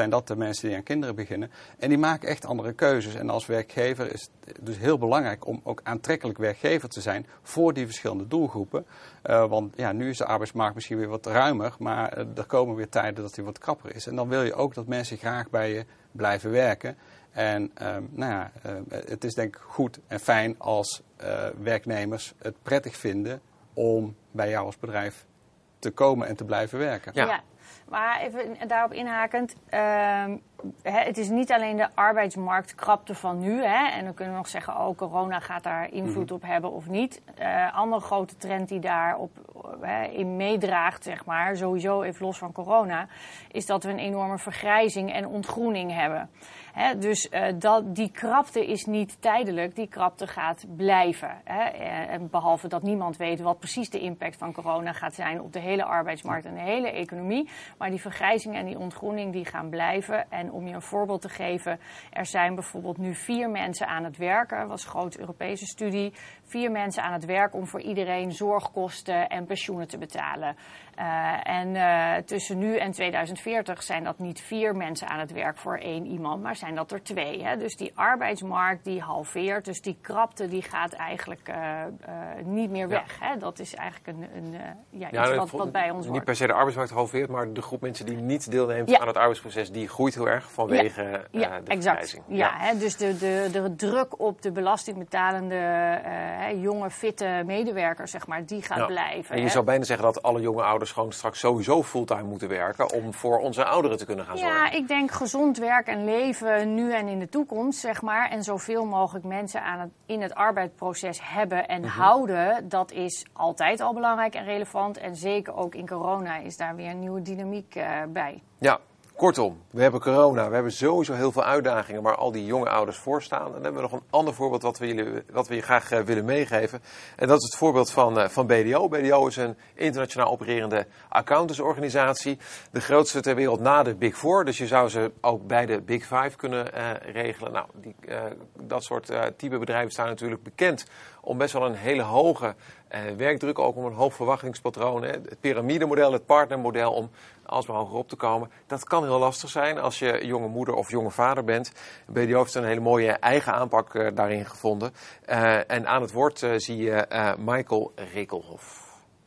S3: mensen die aan kinderen beginnen. En die maken echt andere keuzes. En als werkgever is het dus heel belangrijk om ook aantrekkelijk werkgever te zijn voor die verschillende doelgroepen. Uh, want ja, nu is de arbeidsmarkt misschien weer wat ruimer, maar uh, er komen weer tijden dat die wat krapper is. En dan wil je ook dat mensen graag bij je blijven werken. En um, nou ja, uh, het is denk ik goed en fijn als uh, werknemers het prettig vinden om bij jou als bedrijf te komen en te blijven werken.
S2: Ja, ja, maar even daarop inhakend. Uh, het is niet alleen de arbeidsmarktkrapte van nu. Hè, en dan kunnen we nog zeggen, oh, corona gaat daar invloed mm-hmm. op hebben of niet. Uh, andere grote trend die daarop uh, in meedraagt, zeg maar, sowieso even los van corona, is dat we een enorme vergrijzing en ontgroening hebben. He, dus uh, dat, die krapte is niet tijdelijk, die krapte gaat blijven. He, en behalve dat niemand weet wat precies de impact van corona gaat zijn op de hele arbeidsmarkt en de hele economie. Maar die vergrijzing en die ontgroening die gaan blijven. En om je een voorbeeld te geven, er zijn bijvoorbeeld nu vier mensen aan het werken. Dat was een grote Europese studie. Vier mensen aan het werk om voor iedereen zorgkosten en pensioenen te betalen. Uh, en uh, tussen nu en tweeduizend veertig zijn dat niet vier mensen aan het werk voor één iemand, maar zijn dat er twee. Hè? Dus die arbeidsmarkt die halveert, dus die krapte die gaat eigenlijk uh, uh, niet meer weg. Ja. Hè? Dat is eigenlijk een, een uh, ja,
S1: ja,
S2: iets wat, wat bij ons
S1: niet
S2: wordt.
S1: Per se de arbeidsmarkt halveert, maar de groep mensen die niet deelneemt
S2: ja.
S1: aan het arbeidsproces, die groeit heel erg vanwege ja. Uh,
S2: ja,
S1: de
S2: exact.
S1: vergrijzing.
S2: Ja,
S1: ja.
S2: Hè? Dus de, de, de druk op de belastingbetalende uh, jonge, fitte medewerkers, zeg maar, die gaat ja. blijven.
S1: En je
S2: hè?
S1: zou bijna zeggen dat alle jonge ouders gewoon straks sowieso fulltime moeten werken om voor onze ouderen te kunnen gaan zorgen.
S2: Ja, ik denk gezond werk en leven nu en in de toekomst, zeg maar. En zoveel mogelijk mensen aan het, in het arbeidsproces hebben en mm-hmm. houden. Dat is altijd al belangrijk en relevant. En zeker ook in corona is daar weer een nieuwe dynamiek uh, bij.
S1: Ja. Kortom, we hebben corona, we hebben sowieso heel veel uitdagingen waar al die jonge ouders voor staan. En dan hebben we nog een ander voorbeeld wat we, jullie, wat we je graag uh, willen meegeven. En dat is het voorbeeld van, uh, van B D O. B D O is een internationaal opererende accountantsorganisatie. De grootste ter wereld na de Big Four. Dus je zou ze ook bij de Big Five kunnen uh, regelen. Nou, die, uh, dat soort uh, type bedrijven staan natuurlijk bekend om best wel een hele hoge uh, werkdruk, ook om een hoog verwachtingspatroon. Hè. Het piramidemodel, het partnermodel om alsmaar hoger op te komen. Dat kan heel lastig zijn als je jonge moeder of jonge vader bent. B D O heeft een hele mooie eigen aanpak uh, daarin gevonden. Uh, en aan het woord uh, zie je uh, Michael Rekelhoff.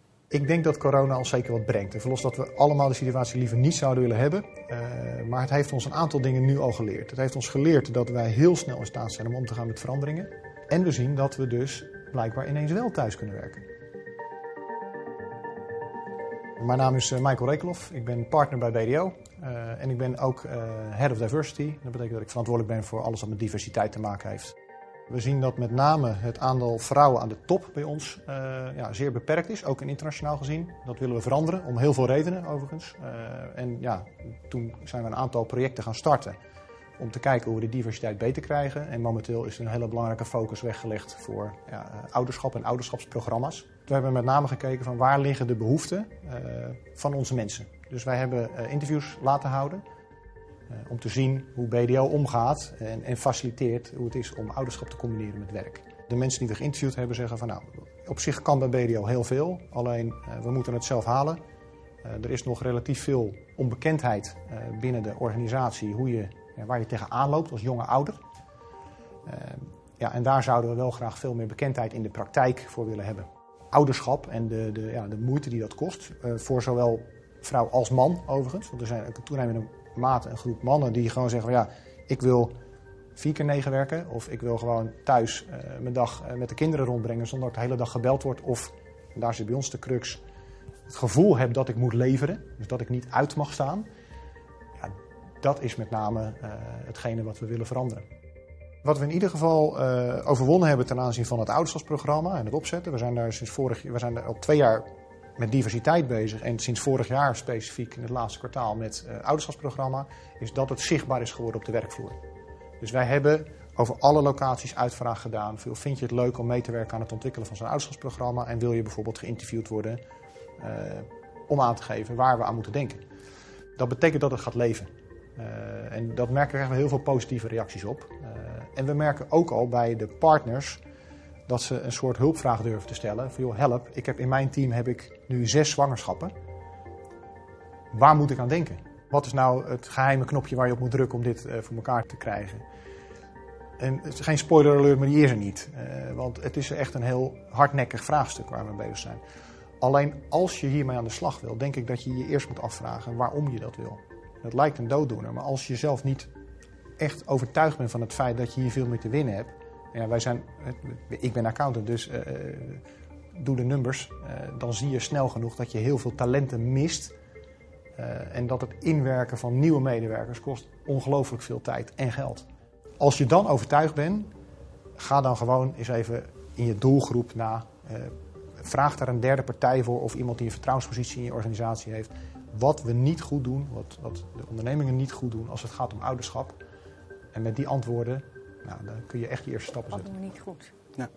S6: Ik denk dat corona ons zeker wat brengt. En verlos dat we allemaal de situatie liever niet zouden willen hebben. Uh, maar het heeft ons een aantal dingen nu al geleerd. Het heeft ons geleerd dat wij heel snel in staat zijn om om te gaan met veranderingen. En we zien dat we dus blijkbaar ineens wel thuis kunnen werken. Mijn naam is Michael Rekelhoff. Ik ben partner bij B D O. Uh, en ik ben ook uh, Head of Diversity. Dat betekent dat ik verantwoordelijk ben voor alles wat met diversiteit te maken heeft. We zien dat met name het aantal vrouwen aan de top bij ons uh, ja, zeer beperkt is, ook internationaal gezien. Dat willen we veranderen, om heel veel redenen overigens. Uh, en ja, toen zijn we een aantal projecten gaan starten om te kijken hoe we de diversiteit beter krijgen. En momenteel is er een hele belangrijke focus weggelegd voor ja, ouderschap en ouderschapsprogramma's. We hebben met name gekeken van waar liggen de behoeften uh, van onze mensen. Dus wij hebben uh, interviews laten houden uh, om te zien hoe B D O omgaat en, en faciliteert hoe het is om ouderschap te combineren met werk. De mensen die we geïnterviewd hebben zeggen van nou, op zich kan bij B D O heel veel, alleen uh, we moeten het zelf halen. Uh, er is nog relatief veel onbekendheid uh, binnen de organisatie hoe je, uh, waar je tegenaan loopt als jonge ouder. Uh, ja, en daar zouden we wel graag veel meer bekendheid in de praktijk voor willen hebben. Ouderschap en de, de, ja, de moeite die dat kost, uh, voor zowel vrouw als man overigens. Want er zijn toenemende mate een groep mannen die gewoon zeggen van ja, ik wil vier keer negen werken. Of ik wil gewoon thuis uh, mijn dag uh, met de kinderen rondbrengen zonder dat ik de hele dag gebeld word. Of, en daar zit bij ons de crux, het gevoel heb dat ik moet leveren. Dus dat ik niet uit mag staan. Ja, dat is met name uh, hetgene wat we willen veranderen. Wat we in ieder geval uh, overwonnen hebben ten aanzien van het ouderschapsprogramma en het opzetten. We zijn daar sinds vorig we zijn daar al twee jaar met diversiteit bezig. En sinds vorig jaar specifiek in het laatste kwartaal met het uh, ouderschapsprogramma. Is dat het zichtbaar is geworden op de werkvloer. Dus wij hebben over alle locaties uitvraag gedaan. Vind je het leuk om mee te werken aan het ontwikkelen van zo'n ouderschapsprogramma? En wil je bijvoorbeeld geïnterviewd worden uh, om aan te geven waar we aan moeten denken? Dat betekent dat het gaat leven. Uh, en dat merken we heel veel positieve reacties op. Uh, en we merken ook al bij de partners dat ze een soort hulpvraag durven te stellen. Van joh, help, ik heb in mijn team heb ik nu zes zwangerschappen. Waar moet ik aan denken? Wat is nou het geheime knopje waar je op moet drukken om dit uh, voor elkaar te krijgen? En het is geen spoiler alert, maar die is er niet. Uh, want het is echt een heel hardnekkig vraagstuk waar we mee bezig zijn. Alleen als je hiermee aan de slag wil, denk ik dat je je eerst moet afvragen waarom je dat wil. Dat lijkt een dooddoener, maar als je zelf niet echt overtuigd bent van het feit dat je hier veel meer te winnen hebt. Ja, wij zijn, ik ben accountant, dus uh, doe de numbers. Uh, dan zie je snel genoeg dat je heel veel talenten mist. Uh, en dat het inwerken van nieuwe medewerkers kost ongelooflijk veel tijd en geld. Als je dan overtuigd bent, ga dan gewoon eens even in je doelgroep na. Uh, vraag daar een derde partij voor of iemand die een vertrouwenspositie in je organisatie heeft. Wat we niet goed doen, wat, wat de ondernemingen niet goed doen als het gaat om ouderschap. En met die antwoorden, nou, dan kun je echt je eerste stappen zetten.
S2: Wat doen we niet goed?
S3: Ja.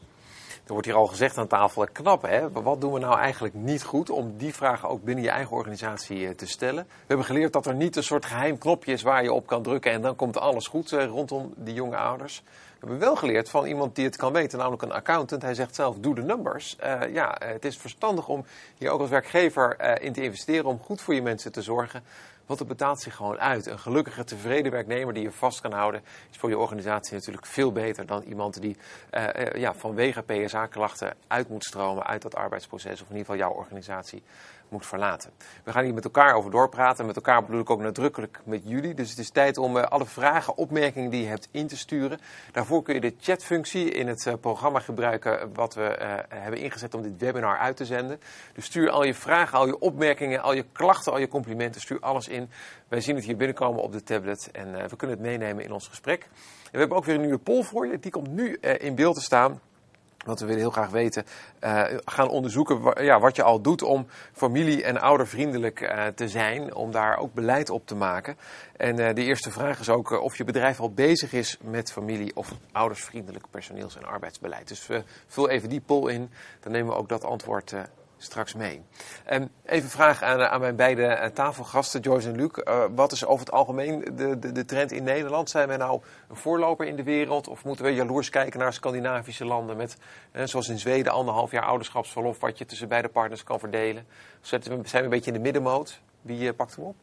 S1: Er wordt hier al gezegd aan tafel, knap hè, wat doen we nou eigenlijk niet goed om die vragen ook binnen je eigen organisatie te stellen. We hebben geleerd dat er niet een soort geheim knopje is waar je op kan drukken en dan komt alles goed rondom die jonge ouders. We hebben wel geleerd van iemand die het kan weten, namelijk een accountant. Hij zegt zelf, doe de numbers. Uh, ja, het is verstandig om hier ook als werkgever uh, in te investeren om goed voor je mensen te zorgen. Want het betaalt zich gewoon uit. Een gelukkige, tevreden werknemer die je vast kan houden is voor je organisatie natuurlijk veel beter dan iemand die uh, uh, ja, vanwege P S A-klachten uit moet stromen uit dat arbeidsproces. Of in ieder geval jouw organisatie moet verlaten. We gaan hier met elkaar over doorpraten. Met elkaar bedoel ik ook nadrukkelijk met jullie. Dus het is tijd om uh, alle vragen, opmerkingen die je hebt in te sturen. Daarvoor kun je de chatfunctie in het uh, programma gebruiken wat we uh, hebben ingezet om dit webinar uit te zenden. Dus stuur al je vragen, al je opmerkingen, al je klachten, al je complimenten. Stuur alles in. Wij zien het hier binnenkomen op de tablet en uh, we kunnen het meenemen in ons gesprek. En we hebben ook weer een nieuwe poll voor je. Die komt nu uh, in beeld te staan. Want we willen heel graag weten, uh, gaan onderzoeken wa- ja, wat je al doet om familie- en oudervriendelijk uh, te zijn. Om daar ook beleid op te maken. En uh, de eerste vraag is ook uh, of je bedrijf al bezig is met familie- of oudersvriendelijk personeels- en arbeidsbeleid. Dus uh, vul even die poll in, dan nemen we ook dat antwoord uh, straks mee. Um, even een vraag aan, aan mijn beide uh, tafelgasten, Joyce en Luc. Uh, wat is over het algemeen de, de, de trend in Nederland? Zijn wij nou een voorloper in de wereld? Of moeten we jaloers kijken naar Scandinavische landen met, uh, zoals in Zweden, anderhalf jaar ouderschapsverlof wat je tussen beide partners kan verdelen? Zijn we, zijn we een beetje in de middenmoot? Wie uh, pakt hem op?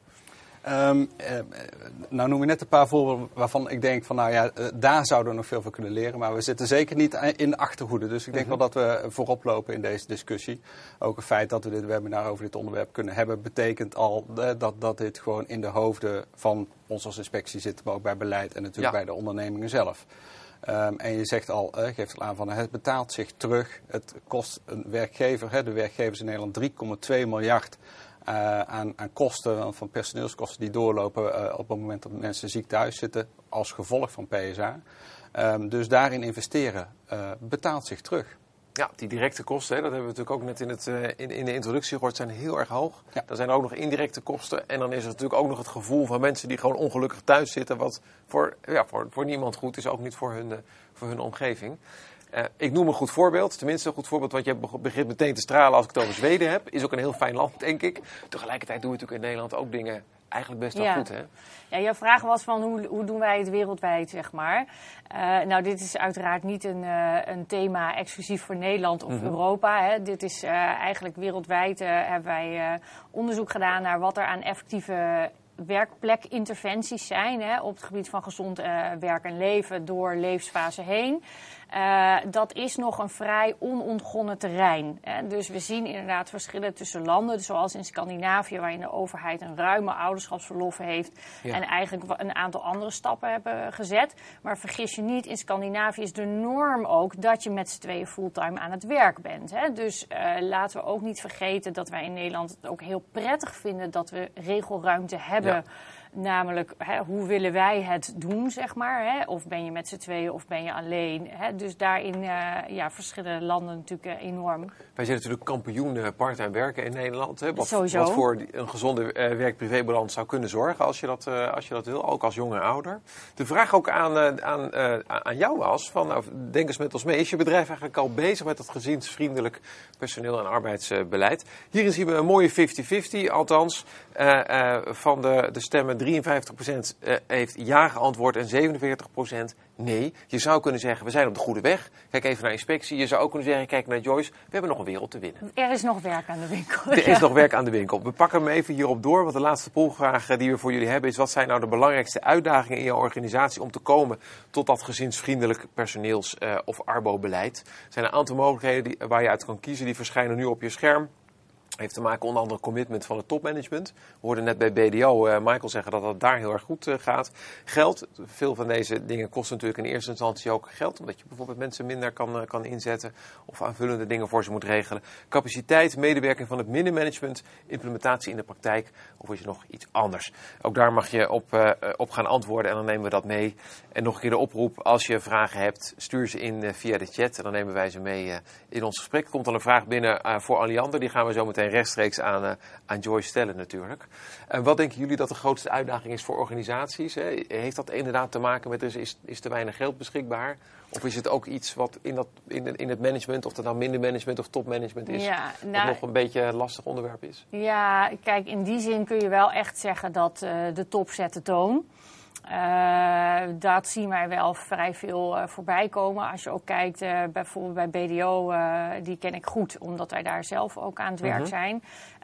S3: Um, uh, nou noem je net een paar voorbeelden waarvan ik denk van nou ja, uh, daar zouden we nog veel van kunnen leren. Maar we zitten zeker niet in de achterhoede. Dus ik denk mm-hmm. wel dat we voorop lopen in deze discussie. Ook het feit dat we dit webinar over dit onderwerp kunnen hebben, betekent al uh, dat, dat dit gewoon in de hoofden van ons als inspectie zit, maar ook bij beleid en natuurlijk ja. bij de ondernemingen zelf. Um, en je zegt al, uh, geeft al aan van het betaalt zich terug. Het kost een werkgever, hè, de werkgevers in Nederland drie komma twee miljard Uh, aan, aan kosten, van personeelskosten die doorlopen uh, op het moment dat mensen ziek thuis zitten als gevolg van P S A. Um, dus daarin investeren uh, betaalt zich terug.
S1: Ja, die directe kosten, hè, dat hebben we natuurlijk ook net in, het, uh, in, in de introductie gehoord, zijn heel erg hoog.
S3: Ja.
S1: Er zijn ook nog indirecte kosten. En dan is er natuurlijk ook nog het gevoel van mensen die gewoon ongelukkig thuis zitten. Wat voor, ja, voor, voor niemand goed is, ook niet voor hun, uh, voor hun omgeving. Uh, ik noem een goed voorbeeld, tenminste een goed voorbeeld, want je begint meteen te stralen als ik het over Zweden heb. Is ook een heel fijn land, denk ik. Tegelijkertijd doen we natuurlijk in Nederland ook dingen eigenlijk best wel
S2: ja.
S1: goed, hè?
S2: Ja, jouw vraag was van hoe, hoe doen wij het wereldwijd, zeg maar. Uh, nou, dit is uiteraard niet een, uh, een thema exclusief voor Nederland of mm-hmm. Europa. Hè. Dit is uh, eigenlijk wereldwijd uh, hebben wij uh, onderzoek gedaan naar wat er aan effectieve werkplekinterventies zijn, hè, op het gebied van gezond uh, werk en leven door levensfase heen. Uh, dat is nog een vrij onontgonnen terrein. Hè. Dus we zien inderdaad verschillen tussen landen, zoals in Scandinavië, waarin de overheid een ruime ouderschapsverlof heeft ja. en eigenlijk een aantal andere stappen hebben gezet. Maar vergis je niet, in Scandinavië is de norm ook dat je met z'n tweeën fulltime aan het werk bent. Hè. Dus uh, laten we ook niet vergeten dat wij in Nederland het ook heel prettig vinden dat we regelruimte hebben. Ja. Namelijk, hè, hoe willen wij het doen, zeg maar. Hè? Of ben je met z'n tweeën of ben je alleen. Hè? Dus daarin uh, ja, verschillen landen natuurlijk uh, enorm.
S1: Wij zijn natuurlijk kampioen uh, part-time werken in Nederland. Hè? Wat,
S2: Sowieso.
S1: Wat voor een gezonde uh, werk-privébalans zou kunnen zorgen als je, dat, uh, als je dat wil. Ook als jonge ouder. De vraag ook aan, uh, aan, uh, aan jou was, van, nou, denk eens met ons mee. Is je bedrijf eigenlijk al bezig met het gezinsvriendelijk personeel- en arbeidsbeleid? Hierin zien we een mooie vijftig vijftig, althans uh, uh, van de, de stemmen drieënvijftig procent uh, heeft ja geantwoord en zevenenveertig procent nee. Je zou kunnen zeggen, we zijn op de goede weg. Kijk even naar inspectie. Je zou ook kunnen zeggen, kijk naar Joyce, we hebben nog een wereld te winnen.
S2: Er is nog werk aan de winkel.
S1: Er is nog werk aan de winkel. We pakken hem even hierop door, want de laatste polvraag die we voor jullie hebben is, wat zijn nou de belangrijkste uitdagingen in jouw organisatie om te komen tot dat gezinsvriendelijk personeels- uh, of arbobeleid? Er zijn een aantal mogelijkheden die, waar je uit kan kiezen, die verschijnen nu op je scherm. Heeft te maken onder andere commitment van het topmanagement. We hoorden net bij B D O uh, Michael zeggen dat het daar heel erg goed uh, gaat. Geld, veel van deze dingen kosten natuurlijk in eerste instantie ook geld. Omdat je bijvoorbeeld mensen minder kan, uh, kan inzetten of aanvullende dingen voor ze moet regelen. Capaciteit, medewerking van het middenmanagement, implementatie in de praktijk of is er nog iets anders. Ook daar mag je op, uh, op gaan antwoorden en dan nemen we dat mee. En nog een keer de oproep, als je vragen hebt, stuur ze in uh, via de chat. En dan nemen wij ze mee uh, in ons gesprek. Er komt dan een vraag binnen uh, voor Alliander, die gaan we zo meteen rechtstreeks aan, uh, aan Joyce stellen natuurlijk. En uh, wat denken jullie dat de grootste uitdaging is voor organisaties? Hè? Heeft dat inderdaad te maken met is, is, is te weinig geld beschikbaar? Of is het ook iets wat in, dat, in, in het management, of dat nou minder management of topmanagement is,
S2: ja, nou,
S1: wat nog een beetje een lastig onderwerp is?
S2: Ja, kijk, in die zin kun je wel echt zeggen dat uh, de top zet de toon. Uh, dat zien wij wel vrij veel uh, voorbij komen. Als je ook kijkt, uh, bijvoorbeeld bij B D O, uh, die ken ik goed, omdat wij daar zelf ook aan het werk
S1: Mm-hmm.
S2: zijn.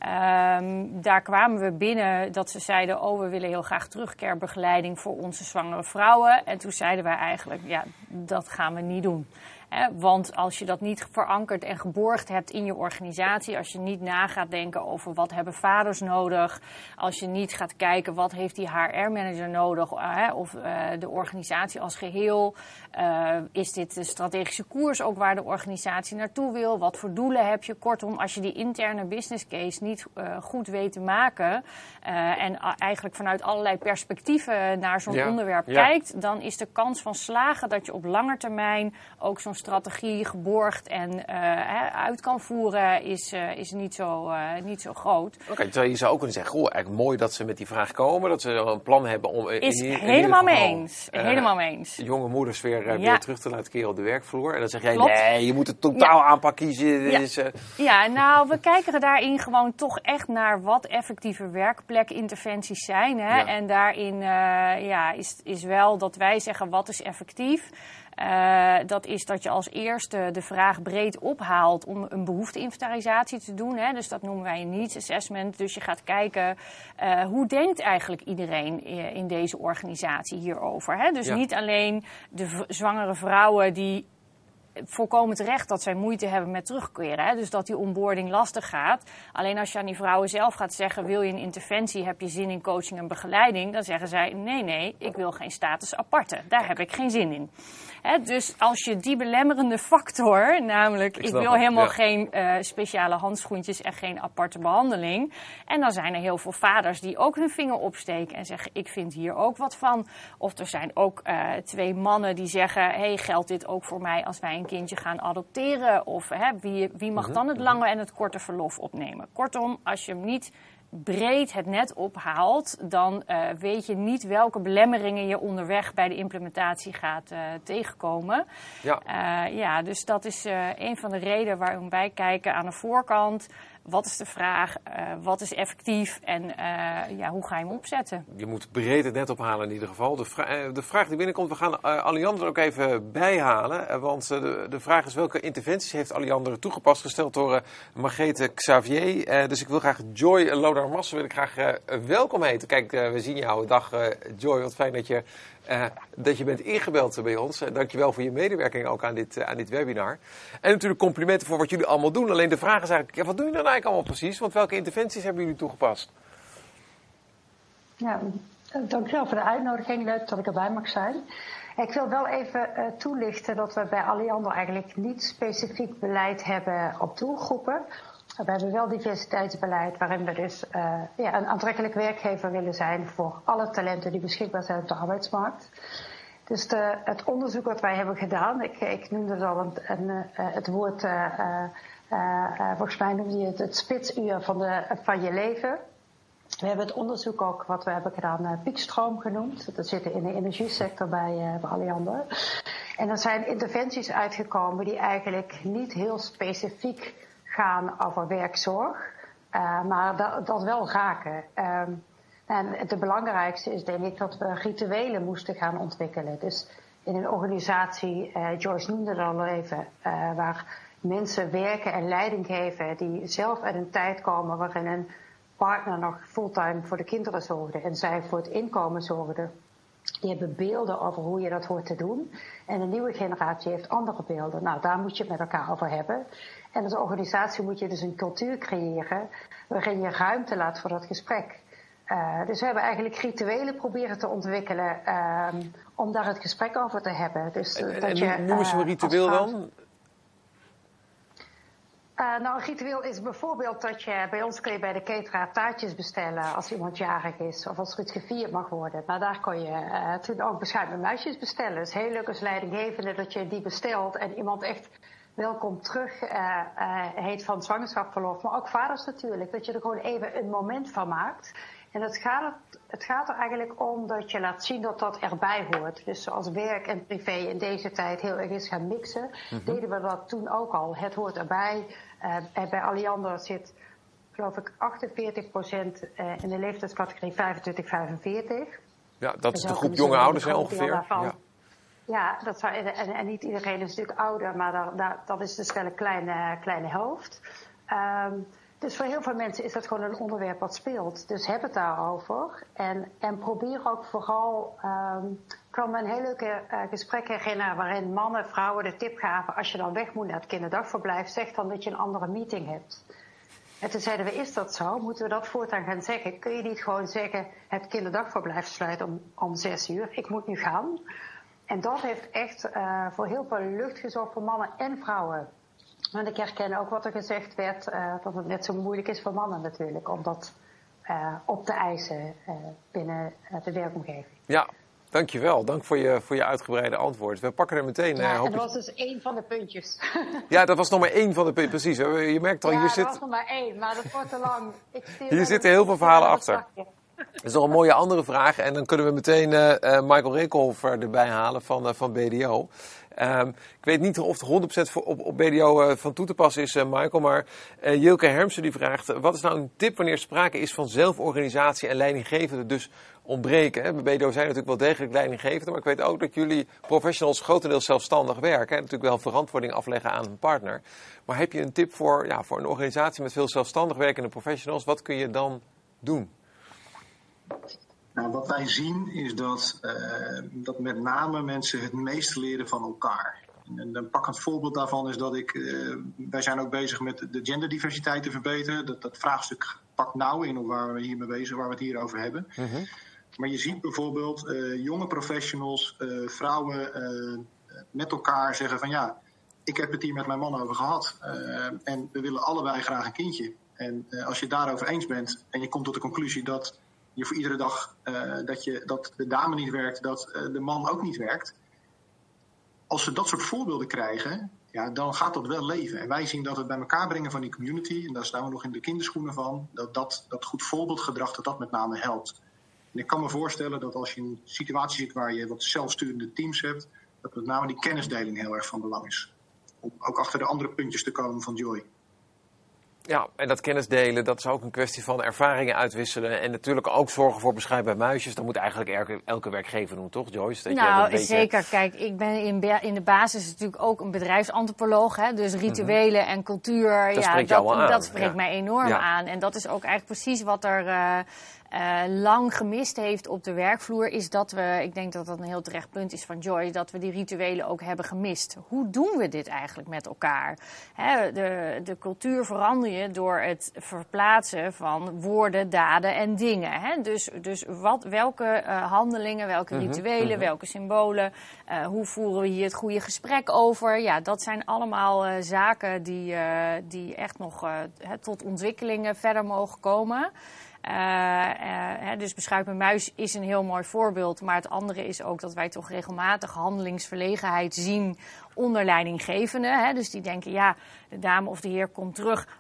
S2: Um, daar kwamen we binnen dat ze zeiden, oh, we willen heel graag terugkeerbegeleiding voor onze zwangere vrouwen. En toen zeiden wij eigenlijk, ja, dat gaan we niet doen. He, want als je dat niet verankerd en geborgd hebt in je organisatie, als je niet na gaat denken over wat hebben vaders nodig, als je niet gaat kijken wat heeft die H R-manager nodig, uh, of uh, de organisatie als geheel, uh, is dit de strategische koers ook waar de organisatie naartoe wil, wat voor doelen heb je, kortom, als je die interne business case niet uh, goed weet te maken uh, en uh, eigenlijk vanuit allerlei perspectieven naar zo'n
S1: ja.
S2: onderwerp
S1: ja.
S2: kijkt, dan is de kans van slagen dat je op lange termijn ook zo'n strategie geborgd en uh, uit kan voeren, is, uh, is niet, zo, uh, niet zo groot.
S1: Oké, okay, je zou ook kunnen zeggen, goh, eigenlijk mooi dat ze met die vraag komen, dat ze een plan hebben om...
S2: Is
S1: in, in
S2: helemaal mee
S1: geval,
S2: eens.
S1: Uh,
S2: helemaal mee eens.
S1: Jonge moeders weer, uh,
S2: ja.
S1: weer terug te laten keren op de werkvloer. En dan zeg jij,
S2: Klopt.
S1: nee, je moet het totaal ja. aanpak kiezen.
S2: Ja.
S1: Is, uh...
S2: ja, nou, we kijken daarin gewoon toch echt naar wat effectieve werkplekinterventies zijn. Hè?
S1: Ja.
S2: En daarin uh, ja, is, is wel dat wij zeggen, wat is effectief? Uh, dat is dat je als eerste de vraag breed ophaalt om een behoefteinventarisatie te doen. Hè? Dus dat noemen wij een needs assessment. Dus je gaat kijken, uh, hoe denkt eigenlijk iedereen in deze organisatie hierover? Hè? Dus
S1: ja.
S2: niet alleen de v- zwangere vrouwen die volkomen terecht dat zij moeite hebben met terugkeren. Hè? Dus dat die onboarding lastig gaat. Alleen als je aan die vrouwen zelf gaat zeggen, wil je een interventie, heb je zin in coaching en begeleiding, dan zeggen zij, nee, nee, ik wil geen status aparte. Daar heb ik geen zin in. Hè? Dus als je die belemmerende factor, namelijk ik, ik wil het, helemaal ja. geen uh, speciale handschoentjes en geen aparte behandeling. En dan zijn er heel veel vaders die ook hun vinger opsteken en zeggen, ik vind hier ook wat van. Of er zijn ook uh, twee mannen die zeggen, hey, geldt dit ook voor mij als wij een kindje gaan adopteren? Of hè, wie, wie mag dan het lange en het korte verlof opnemen? Kortom, als je hem niet breed het net ophaalt, dan uh, weet je niet welke belemmeringen je onderweg bij de implementatie gaat uh, tegenkomen.
S1: Ja.
S2: Uh, ja, dus dat is uh, een van de redenen waarom wij kijken aan de voorkant. Wat is de vraag? Uh, wat is effectief? En uh, ja, hoe ga je hem opzetten?
S1: Je moet breed het net ophalen in ieder geval. De, vra- de vraag die binnenkomt, we gaan uh, Alliander ook even bijhalen. Uh, want uh, de, de vraag is, welke interventies heeft Alliander toegepast? Gesteld door uh, Margrethe Xavier. Uh, dus ik wil graag Joy Lodermassen wil ik graag uh, welkom heten. Kijk, uh, we zien jou. Dag uh, Joy, wat fijn dat je... Uh, dat je bent ingebeld bij ons. Uh, dankjewel voor je medewerking ook aan dit, uh, aan dit webinar. En natuurlijk complimenten voor wat jullie allemaal doen. Alleen de vraag is eigenlijk, ja, wat doen jullie dan eigenlijk allemaal precies? Want welke interventies hebben jullie toegepast?
S7: Ja, dankjewel voor de uitnodiging. Leuk dat ik erbij mag zijn. Ik wil wel even uh, toelichten dat we bij Alliander eigenlijk niet specifiek beleid hebben op doelgroepen. We hebben wel diversiteitsbeleid waarin we dus uh, ja, een aantrekkelijk werkgever willen zijn voor alle talenten die beschikbaar zijn op de arbeidsmarkt. Dus de, het onderzoek wat wij hebben gedaan, ik, ik noemde het al een, een, uh, het woord, uh, uh, uh, volgens mij noemde je het het spitsuur van, de, van je leven. We hebben het onderzoek ook wat we hebben gedaan uh, piekstroom genoemd. Dat zit in de energiesector bij, uh, bij Alliander. En er zijn interventies uitgekomen die eigenlijk niet heel specifiek gaan over werkzorg, uh, maar dat, dat wel raken. Um, En het belangrijkste is denk ik dat we rituelen moesten gaan ontwikkelen. Dus in een organisatie, uh, Joyce noemde dat al even, uh, waar mensen werken en leiding geven die zelf uit een tijd komen waarin een partner nog fulltime voor de kinderen zorgde en zij voor het inkomen zorgden. Die hebben beelden over hoe je dat hoort te doen. En de nieuwe generatie heeft andere beelden. Nou, daar moet je het met elkaar over hebben. En als organisatie moet je dus een cultuur creëren waarin je ruimte laat voor dat gesprek. Uh, dus we hebben eigenlijk rituelen proberen te ontwikkelen uh, om daar het gesprek over te hebben. Dus,
S1: en
S7: dat
S1: en
S7: je,
S1: noem eens een ritueel
S7: uh,
S1: dan?
S7: Uh, nou, een ritueel is bijvoorbeeld dat je bij ons kun je bij de cateraar taartjes bestellen als iemand jarig is of als er iets gevierd mag worden. Maar daar kon je uh, toen ook beschuit met muisjes bestellen. Het is heel leuk als leidinggevende dat je die bestelt en iemand echt welkom terug uh, uh, heet van zwangerschapsverlof. Maar ook vaders natuurlijk, dat je er gewoon even een moment van maakt. En het gaat, het gaat er eigenlijk om dat je laat zien dat dat erbij hoort. Dus zoals werk en privé in deze tijd heel erg is gaan mixen, mm-hmm. deden we dat toen ook al. Het hoort erbij. Uh, bij Alliander zit, geloof ik, achtenveertig procent uh, in de leeftijdscategorie vijfentwintig vijfenveertig.
S1: Ja, dat is de groep jonge ouders hè, ongeveer.
S7: Ja. Ja, dat zou, en, en niet iedereen is natuurlijk ouder, maar daar, daar, dat is dus wel een kleine, kleine helft. Um, Dus voor heel veel mensen is dat gewoon een onderwerp wat speelt. Dus heb het daarover. En, en probeer ook vooral... Um, ik kan me een heel leuke uh, gesprek herinneren waarin mannen, vrouwen de tip gaven, als je dan weg moet naar het kinderdagverblijf, zeg dan dat je een andere meeting hebt. En toen zeiden we, is dat zo? Moeten we dat voortaan gaan zeggen? Kun je niet gewoon zeggen, het kinderdagverblijf sluit om, om zes uur. Ik moet nu gaan. En dat heeft echt uh, voor heel veel lucht gezorgd voor mannen en vrouwen. Want ik herken ook wat er gezegd werd, uh, dat het net zo moeilijk is voor mannen natuurlijk, om dat uh, op te eisen uh, binnen uh, de werkomgeving.
S1: Ja, dankjewel. Dank voor je, voor je uitgebreide antwoord. We pakken er meteen...
S7: Ja,
S1: uh,
S7: en dat was dus één van de puntjes.
S1: Ja, dat was nog maar één van de puntjes, precies. Je merkt al,
S7: ja,
S1: hier
S7: dat
S1: zit...
S7: was nog maar één, maar dat wordt te lang. Ik
S1: hier zitten heel veel verhalen achter. Dat is nog een mooie andere vraag. En dan kunnen we meteen uh, uh, Michael Reekhoff erbij halen van, uh, van B D O. Um, ik weet niet of het honderd procent voor, op, op B D O uh, van toe te passen is, uh, Michael. Maar uh, Jilke Hermsen die vraagt, uh, wat is nou een tip wanneer sprake is van zelforganisatie en leidinggevenden dus ontbreken? Hè? Bij B D O zijn natuurlijk wel degelijk leidinggevenden. Maar ik weet ook dat jullie professionals grotendeels zelfstandig werken. Hè? Natuurlijk wel verantwoording afleggen aan een partner. Maar heb je een tip voor, ja, voor een organisatie met veel zelfstandig werkende professionals? Wat kun je dan doen?
S8: Nou, wat wij zien is dat, uh, dat met name mensen het meest leren van elkaar. En een pakkend voorbeeld daarvan is dat ik... Uh, wij zijn ook bezig met de genderdiversiteit te verbeteren. Dat, dat vraagstuk pakt nauw in waar we hiermee bezig, waar we het hier over hebben. Uh-huh. Maar je ziet bijvoorbeeld uh, jonge professionals, uh, vrouwen uh, met elkaar zeggen van ja, ik heb het hier met mijn man over gehad. Uh, en we willen allebei graag een kindje. En uh, als je het daarover eens bent en je komt tot de conclusie dat je voor iedere dag uh, dat, je, dat de dame niet werkt, dat uh, de man ook niet werkt. Als ze dat soort voorbeelden krijgen, ja, dan gaat dat wel leven. En wij zien dat het bij elkaar brengen van die community, en daar staan we nog in de kinderschoenen van, dat dat, dat goed voorbeeldgedrag, dat dat met name helpt. En ik kan me voorstellen dat als je in een situatie zit waar je wat zelfsturende teams hebt, dat met name die kennisdeling heel erg van belang is. Om ook achter de andere puntjes te komen van Joy.
S1: Ja, en dat kennis delen, dat is ook een kwestie van ervaringen uitwisselen. En natuurlijk ook zorgen voor beschrijfbaar muisjes. Dat moet eigenlijk elke, elke werkgever doen, toch, Joyce? Dat
S2: nou,
S1: je dat
S2: zeker.
S1: beetje...
S2: Kijk, ik ben in, in de basis natuurlijk ook een bedrijfsantropoloog. Hè? Dus rituelen mm-hmm. en cultuur,
S1: dat
S2: ja,
S1: spreekt,
S2: dat,
S1: jou aan.
S2: dat spreekt ja. mij enorm
S1: ja.
S2: aan. En dat is ook eigenlijk precies wat er uh, uh, lang gemist heeft op de werkvloer. Is dat we, ik denk dat dat een heel terecht punt is van Joy, dat we die rituelen ook hebben gemist. Hoe doen we dit eigenlijk met elkaar? Hè, de, de cultuur verander je door het verplaatsen van woorden, daden en dingen. Hè? Dus, dus wat, welke uh, handelingen, welke mm-hmm, rituelen, mm-hmm. welke symbolen, uh, hoe voeren we hier het goede gesprek over? Ja, dat zijn allemaal uh, zaken die, uh, die echt nog uh, tot ontwikkelingen verder mogen komen. Uh, uh, hè, dus beschuit mijn muis is een heel mooi voorbeeld. Maar het andere is ook dat wij toch regelmatig handelingsverlegenheid zien onder leidinggevenden. Hè? Dus die denken, ja, de dame of de heer komt terug.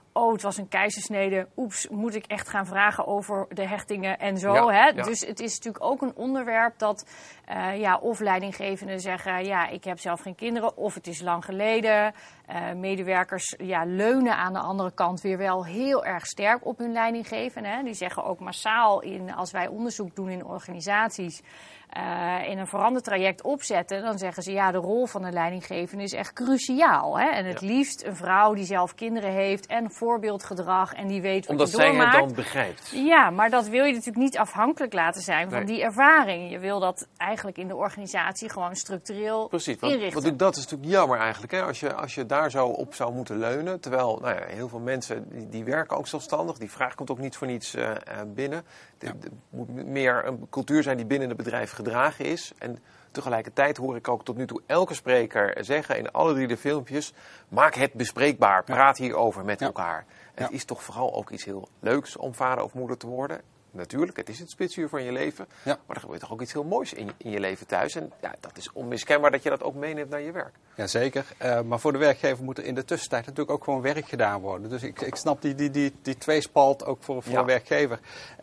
S2: oh, het was een keizersnede. Oeps, moet ik echt gaan vragen over de hechtingen en zo.
S1: Ja,
S2: hè?
S1: ja.
S2: Dus het is natuurlijk ook een onderwerp dat uh, ja, of leidinggevenden zeggen, ja, ik heb zelf geen kinderen, of het is lang geleden. Uh, medewerkers ja, leunen aan de andere kant weer wel heel erg sterk op hun leidinggeven. Hè? Die zeggen ook massaal, in, als wij onderzoek doen in organisaties, Uh, in een verandertraject opzetten, dan zeggen ze, ja, de rol van de leidinggevende is echt cruciaal. Hè? En het
S1: Ja.
S2: liefst een vrouw die zelf kinderen heeft en voorbeeldgedrag en die weet wat
S1: Omdat
S2: je
S1: zij
S2: doormaakt.
S1: het dan begrijpt.
S2: Ja, maar dat wil je natuurlijk niet afhankelijk laten zijn van
S1: Nee.
S2: die ervaring. Je wil dat eigenlijk in de organisatie gewoon structureel
S1: Precies, want,
S2: inrichten.
S1: want dat is natuurlijk jammer eigenlijk. Hè? Als, je, als je daar zo op zou moeten leunen. Terwijl nou ja, heel veel mensen die, die werken ook zelfstandig. Die vraag komt ook niet voor niets uh, binnen. Het moet meer een cultuur zijn die binnen het bedrijf gedragen is. En tegelijkertijd hoor ik ook tot nu toe elke spreker zeggen in alle drie de filmpjes, maak het bespreekbaar, praat hierover met
S3: Ja.
S1: elkaar. En het
S3: Ja.
S1: is toch vooral ook iets heel leuks om vader of moeder te worden. Natuurlijk, het is het spitsuur van je leven.
S3: Ja.
S1: Maar er gebeurt toch ook iets heel moois in je, in je leven thuis. En ja, dat is onmiskenbaar dat je dat ook meeneemt naar je werk.
S3: Jazeker, uh, maar voor de werkgever moet er in de tussentijd natuurlijk ook gewoon werk gedaan worden. Dus ik, ik snap die, die, die, die tweespalt ook voor, voor
S1: Ja.
S3: een werkgever.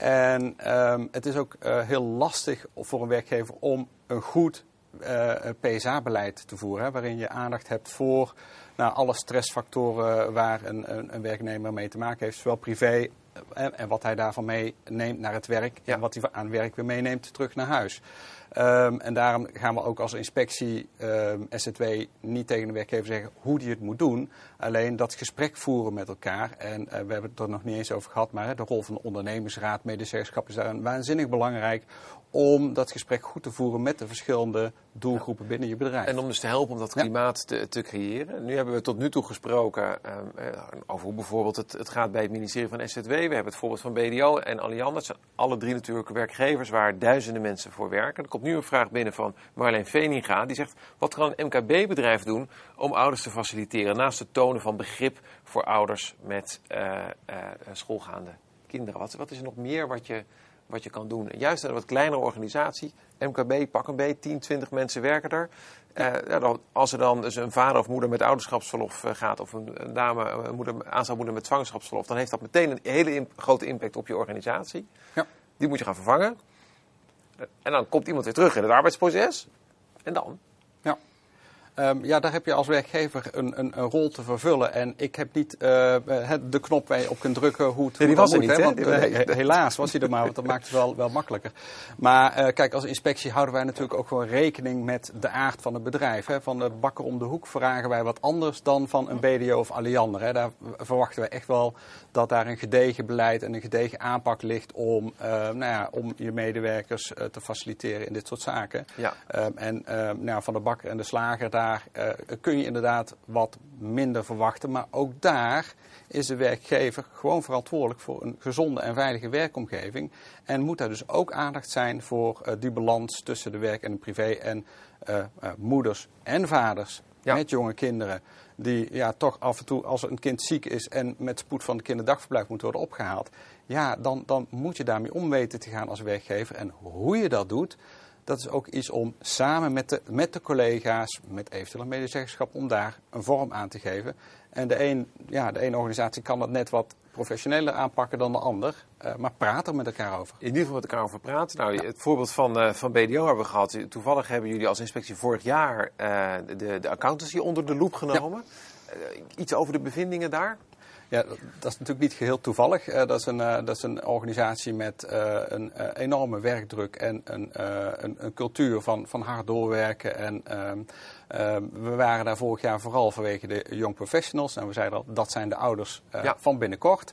S3: En um, het is ook uh, heel lastig voor een werkgever om een goed uh, P S A-beleid te voeren. Hè, waarin je aandacht hebt voor nou, alle stressfactoren waar een, een, een werknemer mee te maken heeft. Zowel privé en, en wat hij daarvan meeneemt naar het werk.
S1: Ja.
S3: En wat hij aan werk weer meeneemt terug naar huis. Um, en daarom gaan we ook als inspectie um, S Z W niet tegen de werkgever zeggen hoe die het moet doen. Alleen dat gesprek voeren met elkaar. En uh, we hebben het er nog niet eens over gehad, maar hè, de rol van de ondernemingsraad, medezeggenschap is daar waanzinnig belangrijk om dat gesprek goed te voeren met de verschillende doelgroepen ja. binnen je bedrijf.
S1: En om dus te helpen om dat klimaat ja. te, te creëren. Nu hebben we tot nu toe gesproken um, over hoe bijvoorbeeld het, het gaat bij het ministerie van S Z W. We hebben het voorbeeld van B D O en Alliander. Het zijn alle drie natuurlijk werkgevers waar duizenden mensen voor werken. Er komt nu een vraag binnen van Marleen Veninga. Die zegt, wat kan een M K B-bedrijf doen om ouders te faciliteren naast het tonen van begrip voor ouders met uh, uh, schoolgaande kinderen? Wat, wat is er nog meer wat je... wat je kan doen. Juist in een wat kleinere organisatie, M K B, pak een beet, tien, twintig mensen werken er. Uh, ja, dan, als er dan dus een vader of moeder met ouderschapsverlof uh, gaat, of een, een dame, een moeder, aanstaande met zwangerschapsverlof, dan heeft dat meteen een hele imp- grote impact op je organisatie.
S3: Ja.
S1: Die moet je gaan vervangen. Uh, en dan komt iemand weer terug in het arbeidsproces. En dan?
S3: Ja. Um, ja, daar heb je als werkgever een, een, een rol te vervullen. En ik heb niet uh, de knop waar je op kunt drukken hoe het,
S1: nee,
S3: hoe
S1: die was er
S3: moet.
S1: niet,
S3: hè?
S1: hè?
S3: Want, uh, he, helaas was hij er maar, want dat maakt het wel, wel makkelijker. Maar uh, kijk, als inspectie houden wij natuurlijk ook gewoon rekening met de aard van het bedrijf. Hè? Van de bakker om de hoek vragen wij wat anders dan van een B D O of Alliander. Hè? Daar verwachten wij echt wel dat daar een gedegen beleid en een gedegen aanpak ligt om, uh, nou ja, om je medewerkers uh, te faciliteren in dit soort zaken.
S1: Ja.
S3: Um, en uh, nou, van de bakker en de slager daar uh, kun je inderdaad wat minder verwachten. Maar ook daar is de werkgever gewoon verantwoordelijk voor een gezonde en veilige werkomgeving. En moet daar dus ook aandacht zijn voor uh, die balans tussen de werk en de privé. En uh, uh, moeders en vaders ja. met jonge kinderen. Die ja, toch af en toe, als een kind ziek is en met spoed van het kinderdagverblijf moet worden opgehaald. Ja, dan, dan moet je daarmee om weten te gaan als werkgever. En hoe je dat doet, dat is ook iets om samen met de, met de collega's, met eventueel een medezeggenschap, om daar een vorm aan te geven. En de een, ja, de ene organisatie kan dat net wat professioneler aanpakken dan de ander. Uh, maar praat er met elkaar over.
S1: In ieder geval met elkaar over praten. Nou, het voorbeeld van, uh, van B D O hebben we gehad. Toevallig hebben jullie als inspectie vorig jaar uh, de, de accountancy onder de loep genomen. Ja. Uh, iets over de bevindingen daar?
S3: Ja, dat is natuurlijk niet geheel toevallig. Uh, dat, is een, uh, dat is een organisatie met uh, een uh, enorme werkdruk en een, uh, een, een cultuur van, van hard doorwerken. En uh, uh, we waren daar vorig jaar vooral vanwege de young professionals. En we zeiden al, dat zijn de ouders uh, ja. van binnenkort.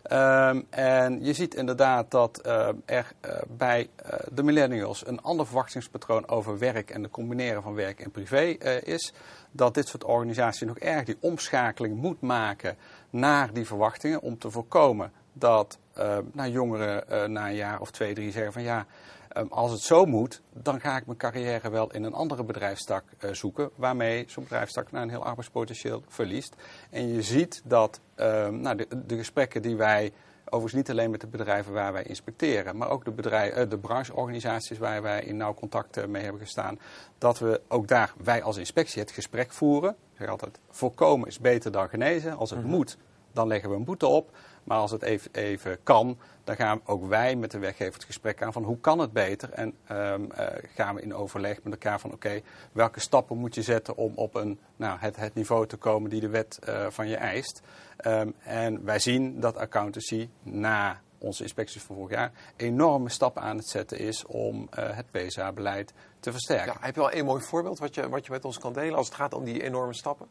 S3: Um, en je ziet inderdaad dat uh, er uh, bij uh, de millennials een ander verwachtingspatroon over werk en het combineren van werk en privé uh, is. Dat dit soort organisaties nog erg die omschakeling moet maken naar die verwachtingen. Om te voorkomen dat uh, nou, jongeren uh, na een jaar of twee, drie zeggen van ja, um, als het zo moet, dan ga ik mijn carrière wel in een andere bedrijfstak uh, zoeken. Waarmee zo'n bedrijfstak nou, een heel arbeidspotentieel verliest. En je ziet dat uh, nou, de, de gesprekken die wij, overigens niet alleen met de bedrijven waar wij inspecteren, maar ook de, bedrijf, uh, de brancheorganisaties waar wij in nauw contact mee hebben gestaan, dat we ook daar, wij als inspectie, het gesprek voeren. Ik zeg altijd, voorkomen is beter dan genezen. Als het mm-hmm. moet, dan leggen we een boete op. Maar als het even, even kan, dan gaan ook wij met de wetgever het gesprek aan van hoe kan het beter? En um, uh, gaan we in overleg met elkaar van oké, okay, welke stappen moet je zetten om op een, nou, het, het niveau te komen die de wet uh, van je eist. Um, en wij zien dat accountancy na onze inspecties van vorig jaar enorme stappen aan het zetten is om uh, het P S A-beleid te versterken.
S1: Ja, heb je al een mooi voorbeeld wat je, wat je met ons kan delen als het gaat om die enorme stappen?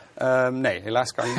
S3: Um, nee, helaas kan je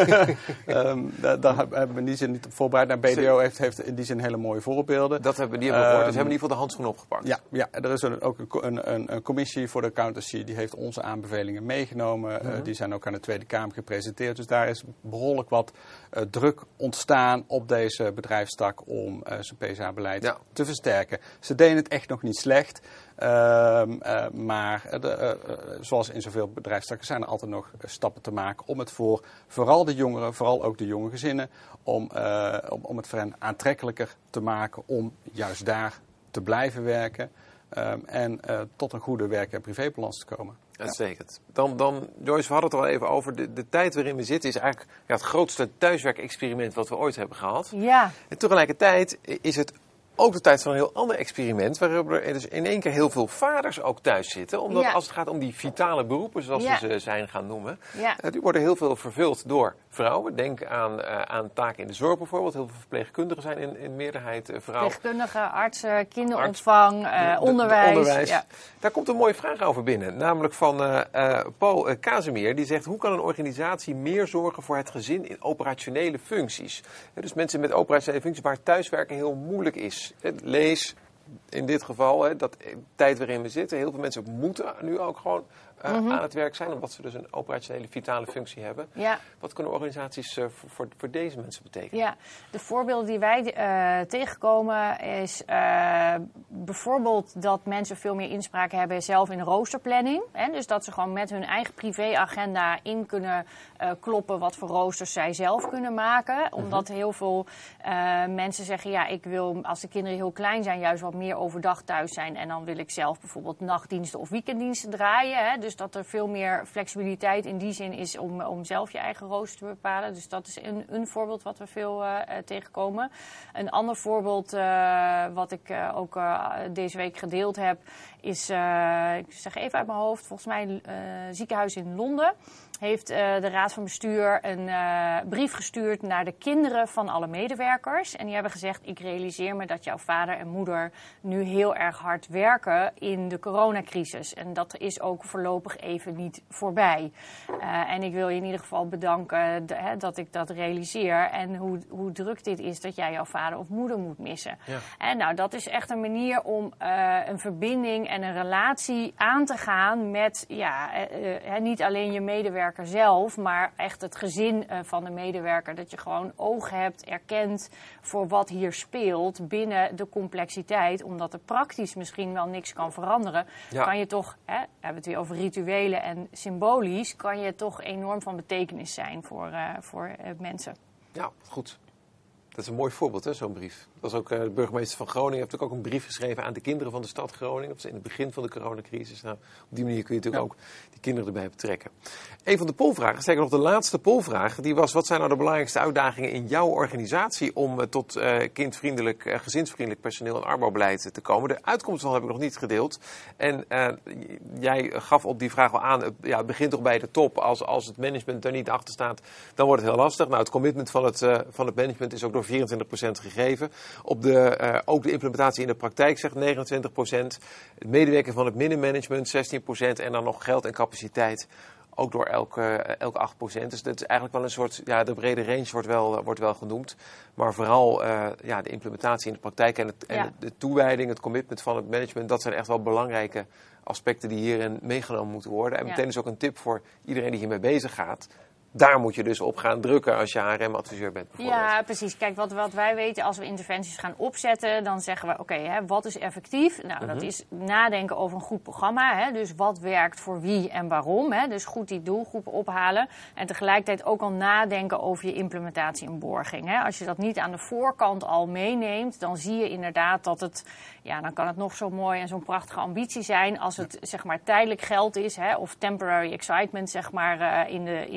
S3: dat. um, daar, daar hebben we in die zin niet op voorbereid. Nou, B D O heeft, heeft in die zin hele mooie voorbeelden.
S1: Dat hebben, die hebben we gehoord, dus we hebben in ieder geval de handschoen opgepakt.
S3: Ja, ja, er is een, ook een, een, een commissie voor de accountancy, die heeft onze aanbevelingen meegenomen. Mm-hmm. Uh, die zijn ook aan de Tweede Kamer gepresenteerd. Dus daar is behoorlijk wat uh, druk ontstaan op deze bedrijfstak om uh, zijn P S A-beleid ja. te versterken. Ze deden het echt nog niet slecht. Uh, uh, maar de, uh, uh, zoals in zoveel bedrijfstakken zijn er altijd nog uh, stappen te maken om het voor vooral de jongeren, vooral ook de jonge gezinnen, om, uh, om, om het voor hen aantrekkelijker te maken om juist daar te blijven werken um, en uh, tot een goede werk- en privébalans te komen.
S1: Uitstekend. Dan, dan, Joyce, we hadden het er al even over. De, de tijd waarin we zitten is eigenlijk ja, het grootste thuiswerkexperiment wat we ooit hebben gehad.
S2: Ja.
S1: En tegelijkertijd is het ook de tijd van een heel ander experiment, waarin er dus in één keer heel veel vaders ook thuis zitten. Omdat ja. als het gaat om die vitale beroepen, zoals ja. we ze zijn gaan noemen,
S2: ja.
S1: uh, die worden heel veel vervuld door vrouwen. Denk aan, uh, aan taken in de zorg bijvoorbeeld. Heel veel verpleegkundigen zijn in, in meerderheid uh, vrouwen.
S2: Verpleegkundigen, artsen, kinderopvang, Arts, uh,
S1: de,
S2: onderwijs.
S1: De, de onderwijs.
S2: Ja.
S1: Daar komt een mooie vraag over binnen. Namelijk van uh, uh, Paul uh, Casimir. Die zegt, hoe kan een organisatie meer zorgen voor het gezin in operationele functies? Ja, dus mensen met operationele functies waar thuiswerken heel moeilijk is. Lees in dit geval, hè, dat tijd waarin we zitten. Heel veel mensen moeten nu ook gewoon uh, mm-hmm. aan het werk zijn, omdat ze dus een operationele vitale functie hebben.
S2: Ja.
S1: Wat kunnen organisaties uh, voor, voor, voor deze mensen betekenen?
S2: Ja, de voorbeelden die wij uh, tegenkomen is uh, bijvoorbeeld dat mensen veel meer inspraak hebben zelf in roosterplanning. Hè? Dus dat ze gewoon met hun eigen privéagenda in kunnen uh, kloppen wat voor roosters zij zelf kunnen maken. Omdat mm-hmm. heel veel uh, mensen zeggen, ja, ik wil als de kinderen heel klein zijn juist wat meer overdag thuis zijn. En dan wil ik zelf bijvoorbeeld nachtdiensten of weekenddiensten draaien. Hè? Dus dat er veel meer flexibiliteit in die zin is om, om zelf je eigen rooster te bepalen. Dus dat is een, een voorbeeld wat we veel uh, tegenkomen. Een ander voorbeeld uh, wat ik uh, ook uh, deze week gedeeld heb is, uh, ik zeg even uit mijn hoofd, volgens mij uh, ziekenhuis in Londen heeft uh, de Raad van Bestuur een uh, brief gestuurd naar de kinderen van alle medewerkers. En die hebben gezegd, ik realiseer me dat jouw vader en moeder nu heel erg hard werken in de coronacrisis. En dat is ook voorlopig even niet voorbij. Uh, en ik wil je in ieder geval bedanken de, hè, dat ik dat realiseer. En hoe, hoe druk dit is dat jij jouw vader of moeder moet missen. Ja. En nou, dat is echt een manier om uh, een verbinding en een relatie aan te gaan met ja, uh, uh, niet alleen je medewerkers zelf, maar echt het gezin uh, van de medewerker. Dat je gewoon oog hebt, erkent voor wat hier speelt binnen de complexiteit. Omdat er praktisch misschien wel niks kan veranderen. Ja. Kan je toch, hè, we hebben het weer over rituelen en symbolisch, kan je toch enorm van betekenis zijn voor, uh, voor uh, mensen.
S1: Ja, goed. Dat is een mooi voorbeeld, hè, zo'n brief. Dat was ook uh, de burgemeester van Groningen. Heeft ook een brief geschreven aan de kinderen van de stad Groningen. Dat was in het begin van de coronacrisis. Nou, op die manier kun je natuurlijk ja. ook die kinderen erbij betrekken. Een van de polvragen, zeker nog de laatste polvraag, die was: wat zijn nou de belangrijkste uitdagingen in jouw organisatie om uh, tot uh, kindvriendelijk, uh, gezinsvriendelijk personeel en arbeidsbeleid te komen? De uitkomst van heb ik nog niet gedeeld. En uh, jij gaf op die vraag al aan, uh, ja, het begint toch bij de top. Als, als het management er niet achter staat, dan wordt het heel lastig. Nou, het commitment van het, uh, van het management is ook door vierentwintig procent gegeven. Op de, uh, ook de implementatie in de praktijk zegt negenentwintig procent. Het medewerken van het middenmanagement zestien procent. En dan nog geld en capaciteit ook door elke, elke acht procent. Dus dat is eigenlijk wel een soort, ja, de brede range wordt wel, wordt wel genoemd. Maar vooral uh, ja, de implementatie in de praktijk en, het, en ja. de toewijding, het commitment van het management, dat zijn echt wel belangrijke aspecten die hierin meegenomen moeten worden. En
S2: ja.
S1: meteen is ook een tip voor iedereen die hiermee bezig gaat. Daar moet je dus op gaan drukken als je H R M-adviseur bent bijvoorbeeld.
S2: Ja, precies. Kijk, wat, wat wij weten als we interventies gaan opzetten, dan zeggen we, oké, okay, wat is effectief? Nou, mm-hmm. dat is nadenken over een goed programma. Hè? Dus wat werkt voor wie en waarom? Hè? Dus goed die doelgroepen ophalen. En tegelijkertijd ook al nadenken over je implementatie en borging. Hè? Als je dat niet aan de voorkant al meeneemt, dan zie je inderdaad dat het, ja, dan kan het nog zo mooi en zo'n prachtige ambitie zijn. Als het, zeg maar, tijdelijk geld is, hè, of temporary excitement, zeg maar, uh, in de, in de top.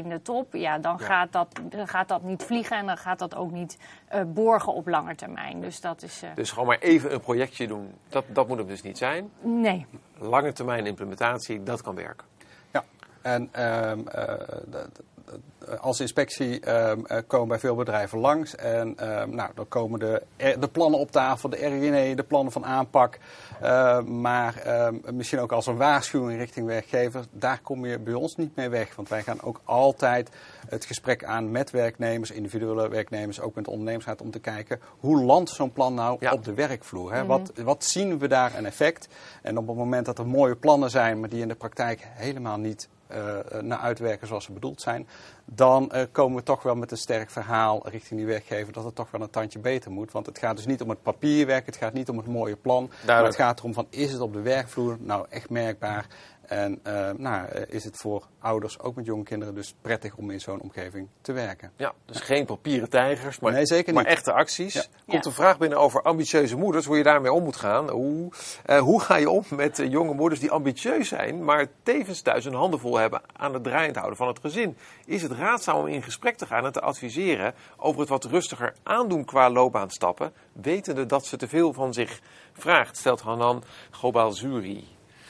S2: op, ja, dan,
S1: Ja.
S2: Gaat dat, dan gaat dat niet vliegen en dan gaat dat ook niet uh, borgen op lange termijn. Dus dat is... Uh...
S1: Dus gewoon maar even een projectje doen, dat, dat moet het dus niet zijn.
S2: Nee.
S1: Lange termijn implementatie, dat kan werken.
S3: Ja, en um, uh, de, de, als inspectie um, uh, komen bij veel bedrijven langs en um, nou, dan komen de, de plannen op tafel, de R G N, de plannen van aanpak. Uh, maar um, misschien ook als een waarschuwing richting werkgever, daar kom je bij ons niet mee weg. Want wij gaan ook altijd het gesprek aan met werknemers, individuele werknemers, ook met de ondernemersraad, om te kijken hoe landt zo'n plan nou
S1: ja.
S3: op de werkvloer. Hè?
S2: Mm-hmm.
S3: Wat, wat zien we daar een effect? En op het moment dat er mooie plannen zijn, maar die in de praktijk helemaal niet Uh, naar uitwerken zoals ze bedoeld zijn, dan uh, komen we toch wel met een sterk verhaal richting die werkgever dat het toch wel een tandje beter moet. Want het gaat dus niet om het papierwerk, het gaat niet om het mooie plan,
S1: Duidelijk.
S3: maar het gaat erom van, is het op de werkvloer nou echt merkbaar? En uh, nou, uh, is het voor ouders, ook met jonge kinderen, dus prettig om in zo'n omgeving te werken.
S1: Ja, dus geen papieren tijgers, maar,
S3: nee, zeker
S1: maar
S3: niet.
S1: echte acties.
S3: Ja.
S1: Komt
S2: Ja.
S1: een vraag binnen over ambitieuze moeders, hoe je daarmee om moet gaan. Hoe, uh, hoe ga je om met uh, jonge moeders die ambitieus zijn, maar tevens thuis een handenvol hebben aan het draaiend houden van het gezin? Is het raadzaam om in gesprek te gaan en te adviseren over het wat rustiger aandoen qua loopbaanstappen, wetende dat ze te veel van zich vraagt, stelt Hanan Gobal-Zuri.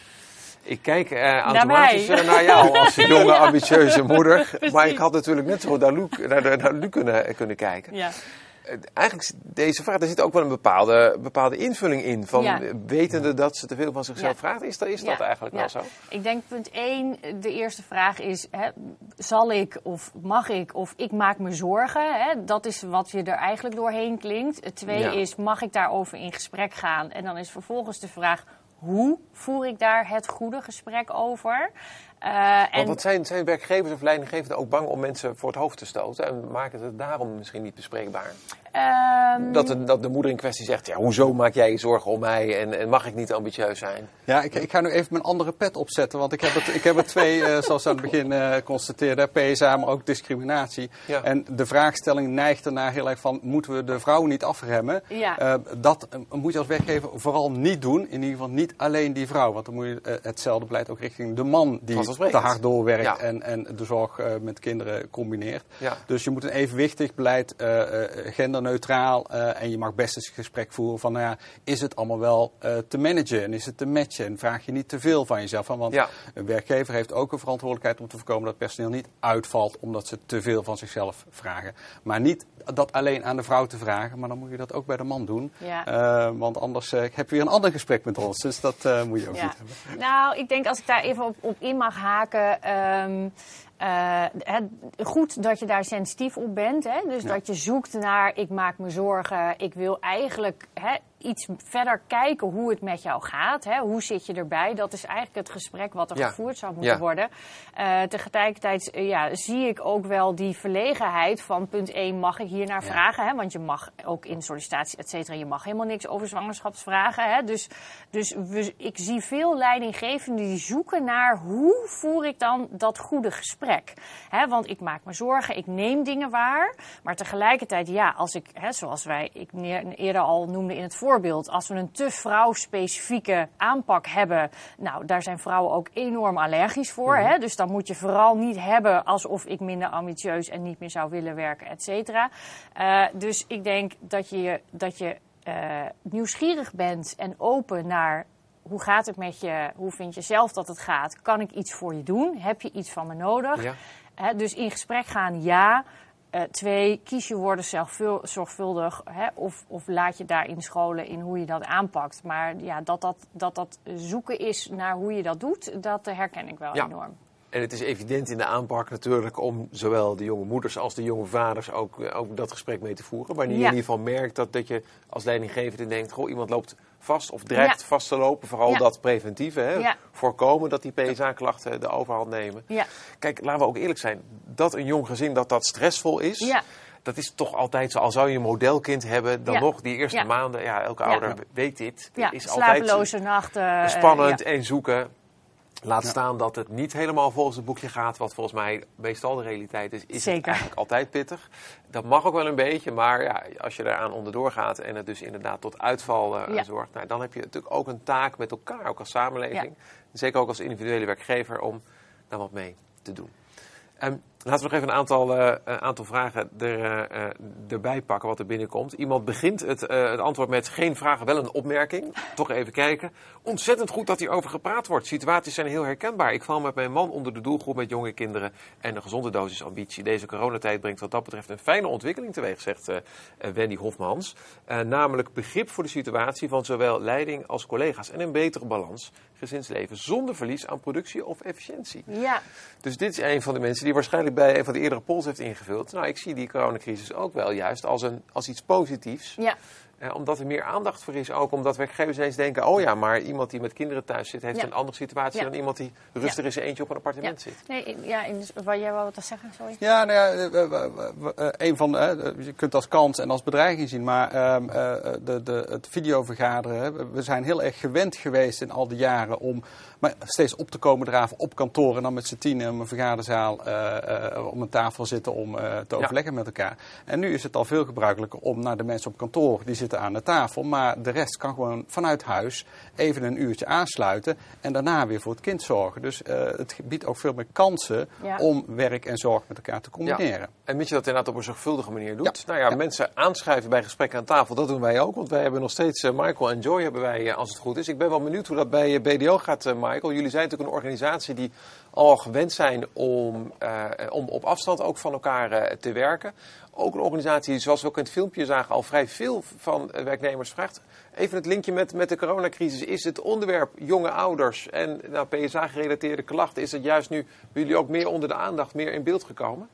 S1: Ik kijk uh, automatisch
S2: Naar,
S1: uh, naar jou als jonge, ambitieuze moeder.
S2: Precies.
S1: Maar ik had natuurlijk net zo naar Luc, naar de, naar Luc kunnen, kunnen kijken.
S2: Ja.
S1: Uh, eigenlijk, deze vraag, daar zit ook wel een bepaalde, bepaalde invulling in. Van
S2: Ja.
S1: wetende dat ze te veel van zichzelf
S2: Ja.
S1: vraagt. Is dat, is dat
S2: Ja,
S1: eigenlijk
S2: ja.
S1: wel zo?
S2: Ik denk punt één, de eerste vraag is, hè, zal ik of mag ik of ik maak me zorgen? Hè? Dat is wat je er eigenlijk doorheen klinkt. Het tweede
S1: Ja.
S2: is, mag ik daarover in gesprek gaan? En dan is vervolgens de vraag, hoe voer ik daar het goede gesprek over? Uh,
S1: Want
S2: en...
S1: wat zijn, zijn werkgevers of leidinggevenden ook bang om mensen voor het hoofd te stoten? En maken ze het daarom misschien niet bespreekbaar?
S2: Um...
S1: Dat, de, dat de moeder in kwestie zegt, ja, hoezo maak jij je zorgen om mij en, en mag ik niet ambitieus zijn?
S3: Ja, ik, ik ga nu even mijn andere pet opzetten, want ik heb, het, ik heb er twee, uh, zoals aan het begin uh, constateerde, P S A, maar ook discriminatie.
S1: Ja.
S3: En de vraagstelling neigt ernaar heel erg van, moeten we de vrouw niet afremmen?
S2: Ja.
S3: Uh, dat uh, moet je als werkgever vooral niet doen, in ieder geval niet alleen die vrouw. Want dan moet je uh, hetzelfde beleid ook richting de man die te hard doorwerkt
S1: ja.
S3: en, en de zorg uh, met kinderen combineert.
S1: Ja.
S3: Dus je moet een evenwichtig beleid, uh, uh, genderneutraal, uh, en je mag best eens een gesprek voeren van, nou ja, is het allemaal wel uh, te managen en is het te matchen? En vraag je niet te veel van jezelf. Van, want
S1: ja.
S3: een werkgever heeft ook een verantwoordelijkheid om te voorkomen dat personeel niet uitvalt omdat ze te veel van zichzelf vragen. Maar niet dat alleen aan de vrouw te vragen, maar dan moet je dat ook bij de man doen.
S2: Ja.
S3: Uh, want anders uh, heb je weer een ander gesprek met ons. Dus dat uh, moet je ook
S2: ja.
S3: niet hebben.
S2: Nou, ik denk als ik daar even op, op in mag haken. Um, uh, het, goed dat je daar sensitief op bent. Hè? Dus
S3: Ja.
S2: dat je zoekt naar, ik maak me zorgen. Ik wil eigenlijk hè, iets verder kijken hoe het met jou gaat. Hè? Hoe zit je erbij? Dat is eigenlijk het gesprek wat er
S1: Ja.
S2: gevoerd zou moeten
S1: Ja.
S2: worden. Uh, tegelijkertijd uh, ja, zie ik ook wel die verlegenheid van punt één, mag ik hier naar
S3: Ja.
S2: vragen? Hè? Want je mag ook in sollicitatie, et cetera, je mag helemaal niks over zwangerschapsvragen. Hè? Dus, dus we, ik zie veel leidinggevenden die zoeken naar hoe voer ik dan dat goede gesprek. Hè? Want ik maak me zorgen, ik neem dingen waar. Maar tegelijkertijd, ja, als ik, hè, zoals wij ik eerder al noemde in het voorbeeld, als we een te vrouwspecifieke aanpak hebben, nou, daar zijn vrouwen ook enorm allergisch voor.
S1: Mm-hmm.
S2: Hè? Dus dan moet je vooral niet hebben alsof ik minder ambitieus en niet meer zou willen werken, et cetera. Uh, dus ik denk dat je, dat je uh, nieuwsgierig bent en open naar hoe gaat het met je, hoe vind je zelf dat het gaat? Kan ik iets voor je doen? Heb je iets van me nodig?
S1: Ja.
S2: Hè, dus in gesprek gaan, ja. Uh, twee, kies je woorden zelfvul, zorgvuldig, hè, of, of laat je daarin scholen in hoe je dat aanpakt. Maar ja, dat dat, dat dat zoeken is naar hoe je dat doet, dat uh, herken ik wel
S1: Ja.
S2: enorm.
S1: En het is evident in de aanpak natuurlijk om zowel de jonge moeders als de jonge vaders ook, ook dat gesprek mee te voeren. Wanneer je
S2: Ja.
S1: in ieder geval merkt dat, dat je als leidinggevende denkt, goh, iemand loopt vast of dreigt
S2: Ja.
S1: vast te lopen. Vooral
S2: Ja.
S1: dat preventieve, hè?
S2: Ja.
S1: Voorkomen dat die P S A-klachten de overhand nemen.
S2: Ja.
S1: Kijk, laten we ook eerlijk zijn, dat een jong gezin dat dat stressvol is,
S2: Ja.
S1: dat is toch altijd zo. Al zou je een modelkind hebben, dan
S2: Ja.
S1: nog die eerste
S2: Ja.
S1: maanden, ja, elke
S2: Ja.
S1: ouder weet dit,
S2: Ja,
S1: is altijd
S2: slapeloze nachten.
S1: spannend
S2: uh,
S1: en zoeken. Laat
S3: Ja.
S1: staan dat het niet helemaal volgens het boekje gaat, wat volgens mij meestal de realiteit is, is het
S2: Zeker.
S1: eigenlijk altijd pittig. Dat mag ook wel een beetje, maar ja, als je eraan onderdoor gaat en het dus inderdaad tot uitval uh,
S2: Ja.
S1: zorgt, nou, dan heb je natuurlijk ook een taak met elkaar, ook als samenleving. Zeker ook als individuele werkgever, om daar wat mee te doen. Um, Laten we nog even een aantal, uh, een aantal vragen er, uh, erbij pakken wat er binnenkomt. Iemand begint het, uh, het antwoord met geen vragen, wel een opmerking. Toch even kijken. Ontzettend goed dat hierover gepraat wordt. Situaties zijn heel herkenbaar. Ik val met mijn man onder de doelgroep met jonge kinderen en een gezonde dosis ambitie. Deze coronatijd brengt wat dat betreft een fijne ontwikkeling teweeg, zegt uh, Wendy Hofmans. Uh, namelijk begrip voor de situatie van zowel leiding als collega's en een betere balans gezinsleven zonder verlies aan productie of efficiëntie.
S2: Ja.
S1: Dus dit is een van de mensen die waarschijnlijk bij een van de eerdere polls heeft ingevuld. Nou, ik zie die coronacrisis ook wel juist als, een, als iets positiefs.
S2: Ja.
S1: Eh, omdat er meer aandacht voor is. Ook omdat werkgevers eens denken, oh ja, maar iemand die met kinderen thuis zit, heeft
S2: ja.
S1: een andere situatie
S2: ja.
S1: dan iemand die rustig ja. in zijn eentje op een appartement
S2: ja.
S1: zit.
S2: Nee, ja, in, wat jij wou wat zeggen, sorry.
S3: Ja, nou ja, een van de, je kunt het als kans en als bedreiging zien, maar uh, de, de, het videovergaderen, we zijn heel erg gewend geweest in al die jaren om maar steeds op te komen draven op kantoor en dan met z'n tienen in een vergaderzaal uh, uh, om een tafel zitten om uh, te overleggen ja. met elkaar. En nu is het al veel gebruikelijker om naar de mensen op kantoor, die zitten aan de tafel, maar de rest kan gewoon vanuit huis even een uurtje aansluiten en daarna weer voor het kind zorgen. Dus uh, het biedt ook veel meer kansen ja. om werk en zorg met elkaar te combineren.
S1: Ja. En moet je dat inderdaad op een zorgvuldige manier doet?
S3: Ja.
S1: Nou ja,
S3: ja,
S1: mensen aanschuiven bij gesprekken aan tafel, dat doen wij ook. Want wij hebben nog steeds, uh, Michael en Joy hebben wij, uh, als het goed is. Ik ben wel benieuwd hoe dat bij B D O gaat, uh, Michael. Jullie zijn natuurlijk een organisatie die al gewend zijn om, uh, om op afstand ook van elkaar uh, te werken. Ook een organisatie, zoals we ook in het filmpje zagen, al vrij veel van uh, werknemers vraagt. Even het linkje met, met de coronacrisis. Is het onderwerp jonge ouders en nou, P S A-gerelateerde klachten, is het juist nu bij jullie ook meer onder de aandacht, meer in beeld gekomen?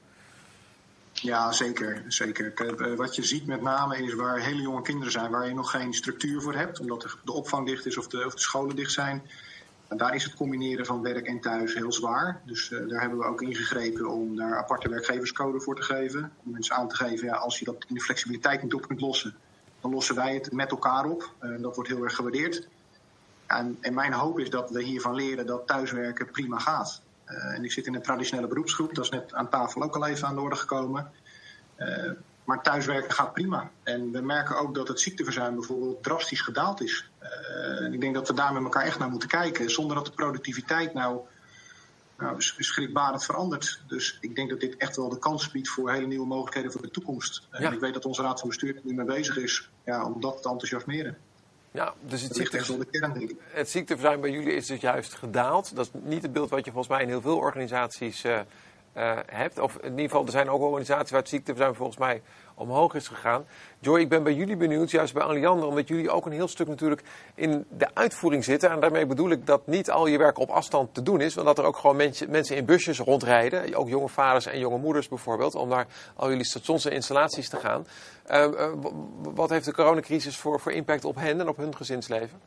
S8: Ja, zeker. zeker. Wat je ziet met name is waar hele jonge kinderen zijn, waar je nog geen structuur voor hebt, omdat de opvang dicht is of de, of de scholen dicht zijn. En daar is het combineren van werk en thuis heel zwaar. Dus uh, daar hebben we ook ingegrepen om daar aparte werkgeverscode voor te geven. Om mensen aan te geven, ja, als je dat in de flexibiliteit niet op kunt lossen, dan lossen wij het met elkaar op. Uh, dat wordt heel erg gewaardeerd. En, en mijn hoop is dat we hiervan leren dat thuiswerken prima gaat. Uh, en ik zit in een traditionele beroepsgroep, dat is net aan tafel ook al even aan de orde gekomen. Uh, maar thuiswerken gaat prima. En we merken ook dat het ziekteverzuim bijvoorbeeld drastisch gedaald is. Uh, en ik denk dat we daar met elkaar echt naar moeten kijken, zonder dat de productiviteit nou, nou schrikbarend verandert. Dus ik denk dat dit echt wel de kans biedt voor hele nieuwe mogelijkheden voor de toekomst. Ja. En ik weet dat onze raad van bestuur er nu mee bezig is ja, om dat te enthousiasmeren.
S1: Ja, dus het,
S8: ziekte, de kern,
S1: het ziekteverzuim bij jullie is dus juist gedaald. Dat is niet het beeld wat je volgens mij in heel veel organisaties uh, uh, hebt. Of in ieder geval, er zijn ook organisaties waar het ziekteverzuim volgens mij omhoog is gegaan. Joy, ik ben bij jullie benieuwd, juist bij Alliander, omdat jullie ook een heel stuk natuurlijk in de uitvoering zitten. En daarmee bedoel ik dat niet al je werk op afstand te doen is, want dat er ook gewoon mensen, mensen in busjes rondrijden. Ook jonge vaders en jonge moeders bijvoorbeeld, om naar al jullie stations en installaties te gaan. Uh, uh, wat heeft de coronacrisis voor, voor impact op hen en op hun gezinsleven?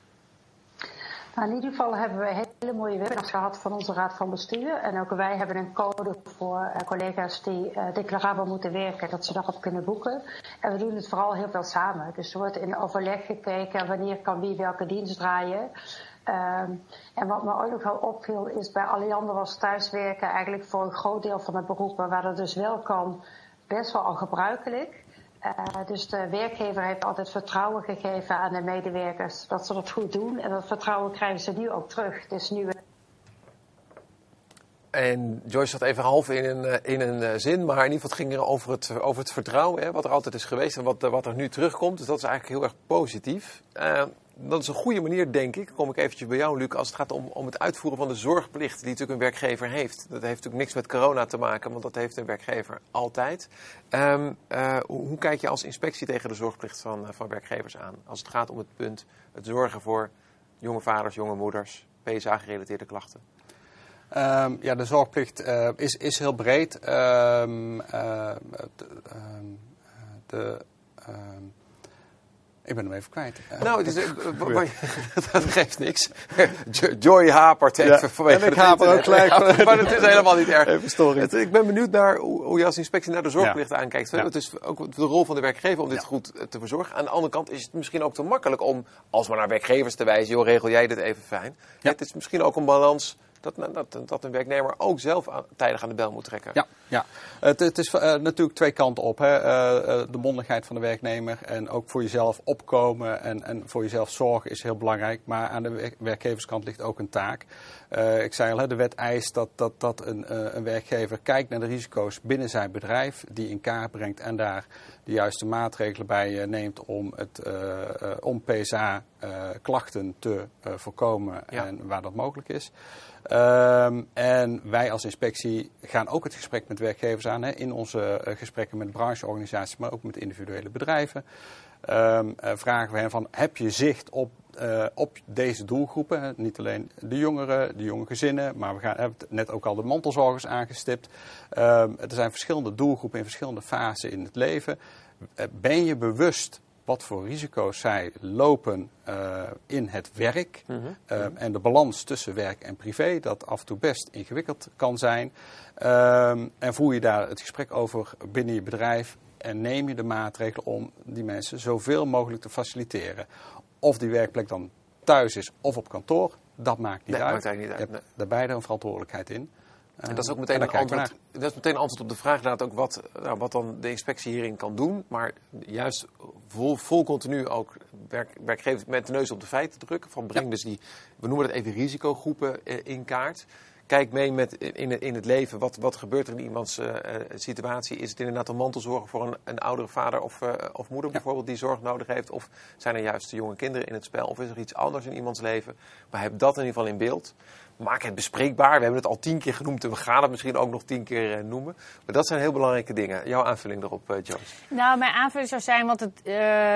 S7: Nou, in ieder geval hebben we hele mooie webinars gehad van onze raad van bestuur. En ook wij hebben een code voor uh, collega's die uh, declarabel moeten werken, dat ze daarop kunnen boeken. En we doen het vooral heel veel samen. Dus er wordt in overleg gekeken wanneer kan wie welke dienst draaien. Um, en wat me ook nog wel opviel is bij Alliander was thuiswerken eigenlijk voor een groot deel van de beroepen waar dat dus wel kan best wel al gebruikelijk. Uh, dus de werkgever heeft altijd vertrouwen gegeven aan de medewerkers dat ze dat goed doen. En dat vertrouwen krijgen ze nu ook terug. Dus nu...
S1: En Joyce zat even half in een, in een zin, maar in ieder geval het ging er over het, over het vertrouwen, hè, wat er altijd is geweest en wat, wat er nu terugkomt. Dus dat is eigenlijk heel erg positief. Uh, dat is een goede manier, denk ik, kom ik eventjes bij jou, Luc, als het gaat om, om het uitvoeren van de zorgplicht die natuurlijk een werkgever heeft. Dat heeft natuurlijk niks met corona te maken, want dat heeft een werkgever altijd. Um, uh, hoe, hoe kijk je als inspectie tegen de zorgplicht van, uh, van werkgevers aan? Als het gaat om het punt, het zorgen voor jonge vaders, jonge moeders, P S A-gerelateerde klachten.
S3: Um, ja, de zorgplicht uh, is, is heel breed. Um, uh, de... Um, de um, Ik ben hem even kwijt. Uh,
S1: nou, het is, uh, dat geeft niks. Joy hapert even
S3: ja,
S1: vanwege
S3: en ik haper ook gelijk.
S1: Ja, maar het is helemaal niet erg.
S3: Even storing.
S1: Het, ik ben benieuwd naar hoe, hoe je als inspectie naar de zorgplicht ja. aankijkt. Ja. Het is ook de rol van de werkgever om dit ja. goed te verzorgen. Aan de andere kant is het misschien ook te makkelijk om, als maar naar werkgevers te wijzen, joh, regel jij dit even fijn. Ja. Het is misschien ook een balans dat, dat, dat een werknemer ook zelf aan, tijdig aan de bel moet trekken.
S3: Ja, ja. Het, het is uh, natuurlijk twee kanten op. Hè. Uh, uh, de mondigheid van de werknemer en ook voor jezelf opkomen en, en voor jezelf zorgen is heel belangrijk. Maar aan de werkgeverskant ligt ook een taak. Uh, ik zei al, hè, de wet eist dat, dat, dat een, uh, een werkgever kijkt naar de risico's binnen zijn bedrijf, die in kaart brengt en daar de juiste maatregelen bij uh, neemt om, het, uh, uh, om P S A-klachten uh, te uh, voorkomen ja. en waar dat mogelijk is. Um, en wij als inspectie gaan ook het gesprek met werkgevers aan, hè, in onze uh, gesprekken met brancheorganisaties, maar ook met individuele bedrijven. Um, uh, vragen we hen van, heb je zicht op, uh, op deze doelgroepen? Hè? Niet alleen de jongeren, de jonge gezinnen, maar we gaan, hebben net ook al de mantelzorgers aangestipt. Um, er zijn verschillende doelgroepen in verschillende fasen in het leven. Uh, ben je bewust wat voor risico's zij lopen uh, in het werk mm-hmm. uh, en de balans tussen werk en privé, dat af en toe best ingewikkeld kan zijn. Um, en voer je daar het gesprek over binnen je bedrijf en neem je de maatregelen om die mensen zoveel mogelijk te faciliteren. Of die werkplek dan thuis is of op kantoor, dat maakt niet
S1: nee,
S3: uit.
S1: Maakt eigenlijk niet uit.
S3: Je hebt nee. daar beide een verantwoordelijkheid in.
S1: En dat is ook meteen een antwoord, dat is meteen een antwoord op de vraag inderdaad ook wat, nou, wat dan de inspectie hierin kan doen. Maar juist vol, vol continu ook werk, werkgevers met de neus op de feiten drukken. Van breng ja. dus die, we noemen dat even risicogroepen in kaart. Kijk mee met in, in het leven, wat, wat gebeurt er in iemands uh, situatie? Is het inderdaad een mantelzorg voor een, een oudere vader of, uh, of moeder ja. bijvoorbeeld die zorg nodig heeft? Of zijn er juist de jonge kinderen in het spel? Of is er iets anders in iemands leven? Maar heb dat in ieder geval in beeld. Maak het bespreekbaar. We hebben het al tien keer genoemd en we gaan het misschien ook nog tien keer uh, noemen. Maar dat zijn heel belangrijke dingen. Jouw aanvulling erop, uh, Joyce.
S2: Nou, mijn aanvulling zou zijn, want het, uh,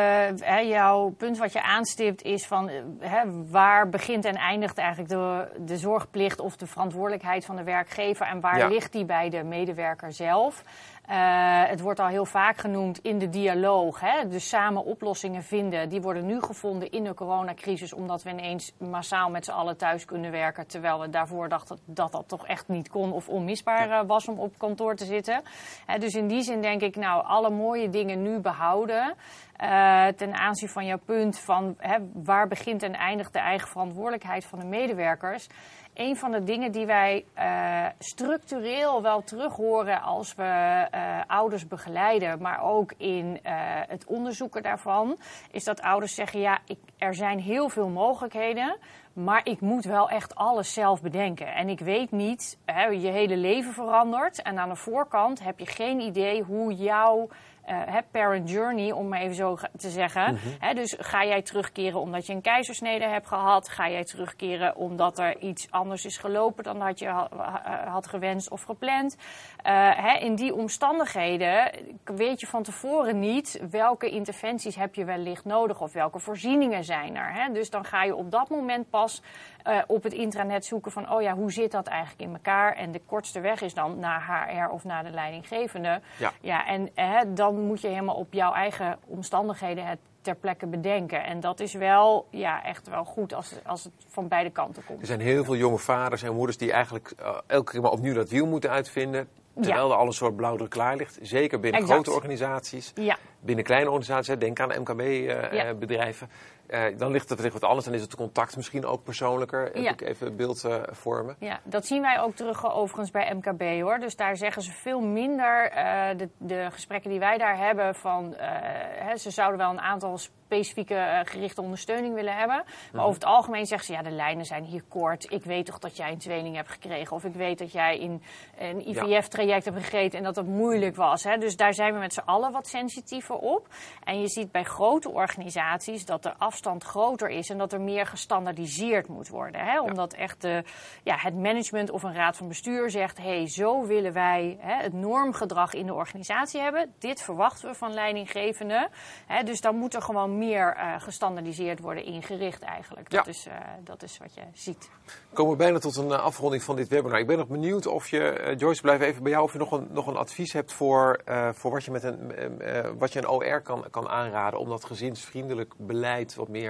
S2: hè, jouw punt wat je aanstipt is van uh, hè, waar begint en eindigt eigenlijk de, de zorgplicht of de verantwoordelijkheid van de werkgever en waar ja. ligt die bij de medewerker zelf? Uh, het wordt al heel vaak genoemd in de dialoog. Hè? Dus samen oplossingen vinden. Die worden nu gevonden in de coronacrisis. Omdat we ineens massaal met z'n allen thuis kunnen werken. Terwijl we daarvoor dachten dat dat toch echt niet kon. Of onmisbaar uh, was om op kantoor te zitten. Uh, dus in die zin denk ik, nou, alle mooie dingen nu behouden. Uh, ten aanzien van jouw punt van hè, waar begint en eindigt de eigen verantwoordelijkheid van de medewerkers. Een van de dingen die wij uh, structureel wel terug horen als we uh, ouders begeleiden, maar ook in uh, het onderzoeken daarvan, is dat ouders zeggen, ja, ik, er zijn heel veel mogelijkheden, maar ik moet wel echt alles zelf bedenken. En ik weet niet, hè, je hele leven verandert en aan de voorkant heb je geen idee hoe jouw Uh, parent journey, om maar even zo te zeggen. Mm-hmm. He, dus ga jij terugkeren omdat je een keizersnede hebt gehad? Ga jij terugkeren omdat er iets anders is gelopen dan dat je ha- had gewenst of gepland? Uh, he, in die omstandigheden weet je van tevoren niet welke interventies heb je wellicht nodig of welke voorzieningen zijn er. He? Dus dan ga je op dat moment pas uh, op het intranet zoeken van, oh ja, hoe zit dat eigenlijk in elkaar? En de kortste weg is dan naar H R of naar de leidinggevende. Ja, ja en uh, dan moet je helemaal op jouw eigen omstandigheden het ter plekke bedenken. En dat is wel ja, echt wel goed als, als het van beide kanten komt.
S1: Er zijn heel veel jonge vaders en moeders die eigenlijk uh, elke keer maar opnieuw dat wiel moeten uitvinden. Terwijl ja. er al een soort blauwdruk klaar ligt. Zeker binnen exact. grote organisaties. Ja. Binnen kleine organisaties, denk aan M K B-bedrijven. Uh, ja. Uh, dan ligt het wellicht wat anders. Dan is het contact misschien ook persoonlijker. Ja. Ik even het beeld uh, vormen.
S2: Ja, dat zien wij ook terug overigens bij M K B, hoor. Dus daar zeggen ze veel minder, uh, de, de gesprekken die wij daar hebben, van uh, hè, ze zouden wel een aantal specifieke uh, gerichte ondersteuning willen hebben. Maar mm-hmm. over het algemeen zeggen ze, ja, de lijnen zijn hier kort. Ik weet toch dat jij een tweeling hebt gekregen. Of ik weet dat jij in een I V F-traject hebt gegeten en dat het moeilijk was. Hè. Dus daar zijn we met z'n allen wat sensitiever op. En je ziet bij grote organisaties dat de afstand groter is en dat er meer gestandaardiseerd moet worden. Hè. Omdat ja. echt de, ja, het management of een raad van bestuur zegt, hé, hey, zo willen wij hè, het normgedrag in de organisatie hebben. Dit verwachten we van leidinggevenden. Hè. Dus dan moet er gewoon meer uh, gestandaardiseerd worden ingericht eigenlijk. Dat, ja. is, uh, dat is wat je ziet.
S1: We komen bijna tot een uh, afronding van dit webinar. Ik ben nog benieuwd of je, uh, Joyce, blijf even bij jou, of je nog een, nog een advies hebt voor, uh, voor wat je met een, uh, uh, wat je een O R kan, kan aanraden om dat gezinsvriendelijk beleid wat meer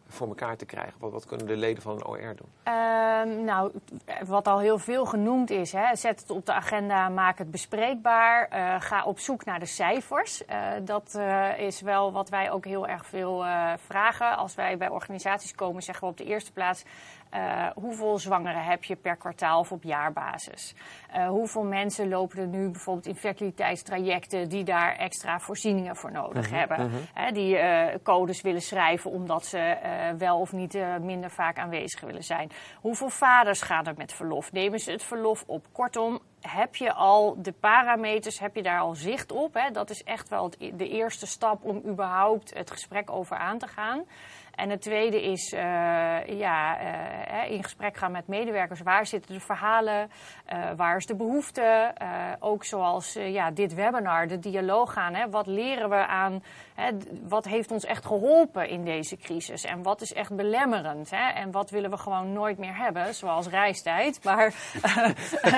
S1: voor elkaar te krijgen? Wat, wat kunnen de leden van een O R doen?
S2: Uh, nou, wat al heel veel genoemd is, hè, zet het op de agenda, maak het bespreekbaar. Uh, ga op zoek naar de cijfers. Uh, dat uh, is wel wat wij ook heel erg veel uh, vragen. Als wij bij organisaties komen, zeggen we op de eerste plaats... Uh, hoeveel zwangeren heb je per kwartaal of op jaarbasis? Uh, hoeveel mensen lopen er nu bijvoorbeeld in fertiliteitstrajecten die daar extra voorzieningen voor nodig mm-hmm, hebben? Mm-hmm. Hè, die uh, codes willen schrijven omdat ze uh, wel of niet uh, minder vaak aanwezig willen zijn. Hoeveel vaders gaan er met verlof? Nemen ze het verlof op? Kortom, heb je al de parameters, heb je daar al zicht op? Hè? Dat is echt wel het, de eerste stap om überhaupt het gesprek over aan te gaan. En het tweede is uh, ja, uh, in gesprek gaan met medewerkers. Waar zitten de verhalen? Uh, waar is de behoefte? Uh, ook zoals uh, ja, dit webinar, de dialoog gaan. Hè? Wat leren we aan? Hè? Wat heeft ons echt geholpen in deze crisis? En wat is echt belemmerend? Hè? En wat willen we gewoon nooit meer hebben? Zoals reistijd. Maar uh,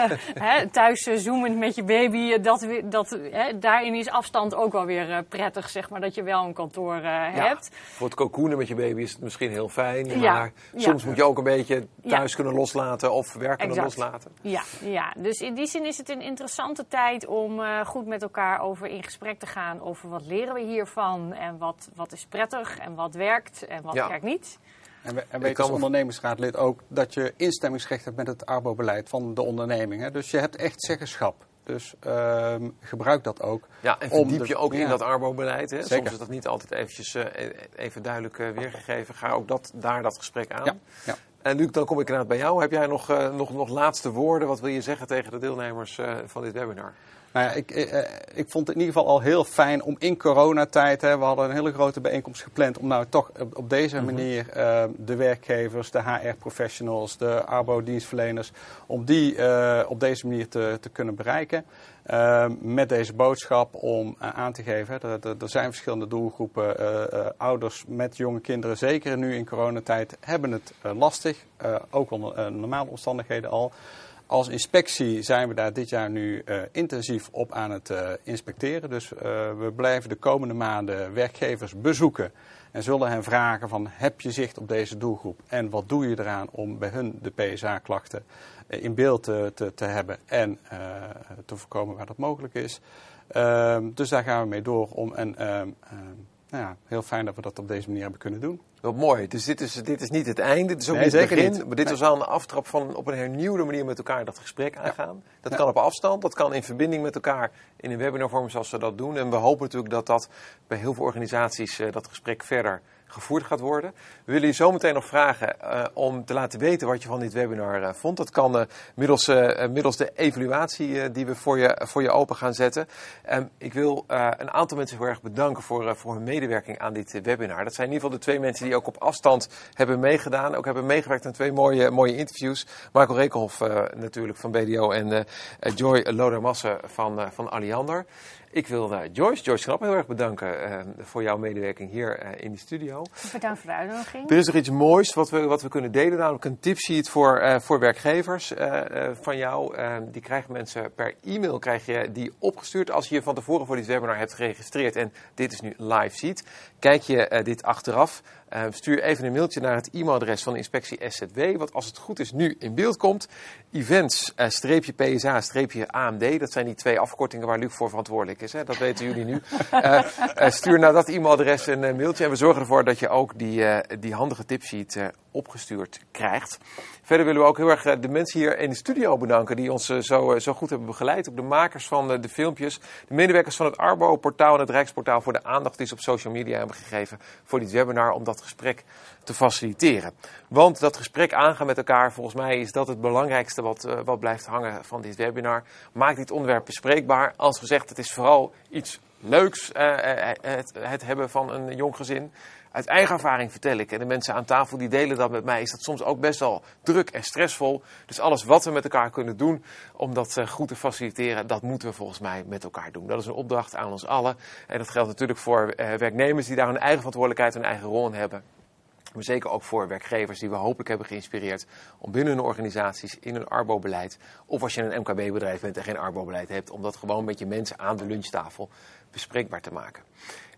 S2: uh, thuis uh, zoomend met je baby, dat, dat, uh, daarin is afstand ook wel weer uh, prettig. Zeg maar, dat je wel een kantoor uh, ja, hebt.
S1: Voor het cocoonen met je baby is het misschien heel fijn, maar
S2: ja,
S1: soms
S2: ja.
S1: moet je ook een beetje thuis
S2: ja.
S1: kunnen loslaten of werk kunnen
S2: exact.
S1: loslaten.
S2: Ja, ja, dus in die zin is het een interessante tijd om uh, goed met elkaar over in gesprek te gaan over wat leren we hiervan en wat, wat is prettig en wat werkt en wat ja. werkt niet.
S3: En we, en weet als ondernemingsraadlid ook dat je instemmingsrecht hebt met het arbobeleid van de onderneming. Hè? Dus je hebt echt zeggenschap. Dus uh, gebruik dat ook.
S1: Ja, en verdiep je ook
S3: ja.
S1: in dat arbobeleid. Hè?
S3: Zeker.
S1: Soms is dat niet altijd eventjes, uh, even duidelijk uh, weergegeven. Ga ook dat, daar dat gesprek aan.
S3: Ja. Ja.
S1: En Luc, dan kom ik inderdaad bij jou. Heb jij nog, uh, nog, nog laatste woorden? Wat wil je zeggen tegen de deelnemers uh, van dit webinar?
S3: Nou ja, ik, ik, ik vond het in ieder geval al heel fijn om in coronatijd, hè, we hadden een hele grote bijeenkomst gepland, om nou toch op, op deze mm-hmm. manier uh, de werkgevers, de H R-professionals, de arbodienstverleners, om die uh, op deze manier te, te kunnen bereiken. Uh, met deze boodschap om uh, aan te geven, hè, er, er zijn verschillende doelgroepen. Uh, uh, ouders met jonge kinderen, zeker nu in coronatijd, hebben het uh, lastig. Uh, ook onder uh, normale omstandigheden al. Als inspectie zijn we daar dit jaar nu uh, intensief op aan het uh, inspecteren. Dus uh, we blijven de komende maanden werkgevers bezoeken. En zullen hen vragen van, heb je zicht op deze doelgroep? En wat doe je eraan om bij hun de P S A-klachten uh, in beeld te, te, te hebben en uh, te voorkomen waar dat mogelijk is. Uh, dus daar gaan we mee door. Om, en uh, uh, nou ja, heel fijn dat we dat op deze manier hebben kunnen doen.
S1: Wat mooi. Dus dit is, dit is niet het einde, dit is ook
S3: nee,
S1: niet het begin.
S3: Niet.
S1: Maar dit
S3: nee.
S1: was al een aftrap van op een hernieuwde manier met elkaar dat gesprek aangaan. Ja. Dat
S3: ja.
S1: kan op afstand, dat kan in verbinding met elkaar in een webinarvorm zoals we dat doen. En we hopen natuurlijk dat dat bij heel veel organisaties uh, dat gesprek verder gevoerd gaat worden. We willen je zo meteen nog vragen uh, om te laten weten wat je van dit webinar uh, vond. Dat kan uh, middels, uh, middels de evaluatie uh, die we voor je, voor je open gaan zetten. Um, ik wil uh, een aantal mensen heel erg bedanken voor, uh, voor hun medewerking aan dit uh, webinar. Dat zijn in ieder geval de twee mensen die ook op afstand hebben meegedaan. Ook hebben meegewerkt aan twee mooie, mooie interviews. Marco Rekelhoff uh, natuurlijk van B D O en uh, Joy Lodermasse van, uh, van Alliander. Ik wil uh, Joyce, Joyce Knap heel erg bedanken uh, voor jouw medewerking hier uh, in de studio.
S2: Bedankt voor de uitnodiging.
S1: Er is nog iets moois wat we, wat we kunnen delen, namelijk een tipsheet voor, uh, voor werkgevers uh, uh, van jou. Uh, die krijgen mensen per e-mail krijg je die opgestuurd als je je van tevoren voor dit webinar hebt geregistreerd en dit is nu live ziet. Kijk je uh, dit achteraf. Uh, stuur even een mailtje naar het e-mailadres van Inspectie S Z W, wat als het goed is nu in beeld komt. Events, uh, streepje P S A, streepje A M D, dat zijn die twee afkortingen waar Luc voor verantwoordelijk is. Hè? Dat weten jullie nu. Uh, uh, stuur naar dat e-mailadres een uh, mailtje en we zorgen ervoor dat je ook die, uh, die handige tipsheet uh, opgestuurd krijgt. Verder willen we ook heel erg uh, de mensen hier in de studio bedanken die ons uh, zo, uh, zo goed hebben begeleid. Ook de makers van uh, de filmpjes, de medewerkers van het Arbo-portaal en het Rijksportaal voor de aandacht die ze op social media hebben gegeven voor dit webinar om dat gesprek te faciliteren. Want dat gesprek aangaan met elkaar, volgens mij is dat het belangrijkste wat, uh, wat blijft hangen van dit webinar. Maak dit onderwerp bespreekbaar. Als gezegd, het is vooral iets leuks, uh, het, het hebben van een jong gezin. Uit eigen ervaring vertel ik, en de mensen aan tafel die delen dat met mij, is dat soms ook best wel druk en stressvol. Dus alles wat we met elkaar kunnen doen om dat uh, goed te faciliteren, dat moeten we volgens mij met elkaar doen. Dat is een opdracht aan ons allen. En dat geldt natuurlijk voor uh, werknemers die daar hun eigen verantwoordelijkheid en eigen rol in hebben. Maar zeker ook voor werkgevers die we hopelijk hebben geïnspireerd om binnen hun organisaties in hun Arbo-beleid, of als je een M K B-bedrijf bent en geen Arbo-beleid hebt, om dat gewoon met je mensen aan de lunchtafel bespreekbaar te maken.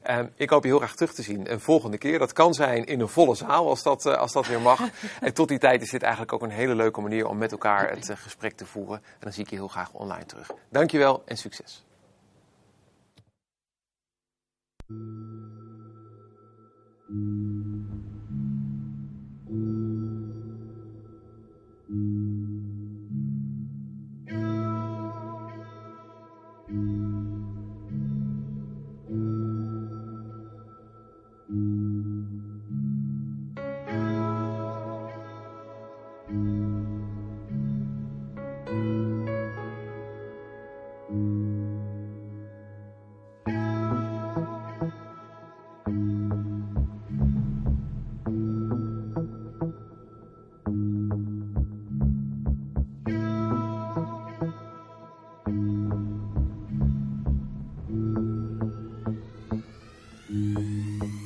S1: Um, ik hoop je heel graag terug te zien een volgende keer. Dat kan zijn in een volle zaal, als dat, uh, als dat weer mag. En tot die tijd is dit eigenlijk ook een hele leuke manier om met elkaar het uh, gesprek te voeren. En dan zie ik je heel graag online terug. Dankjewel en succes. Thank you.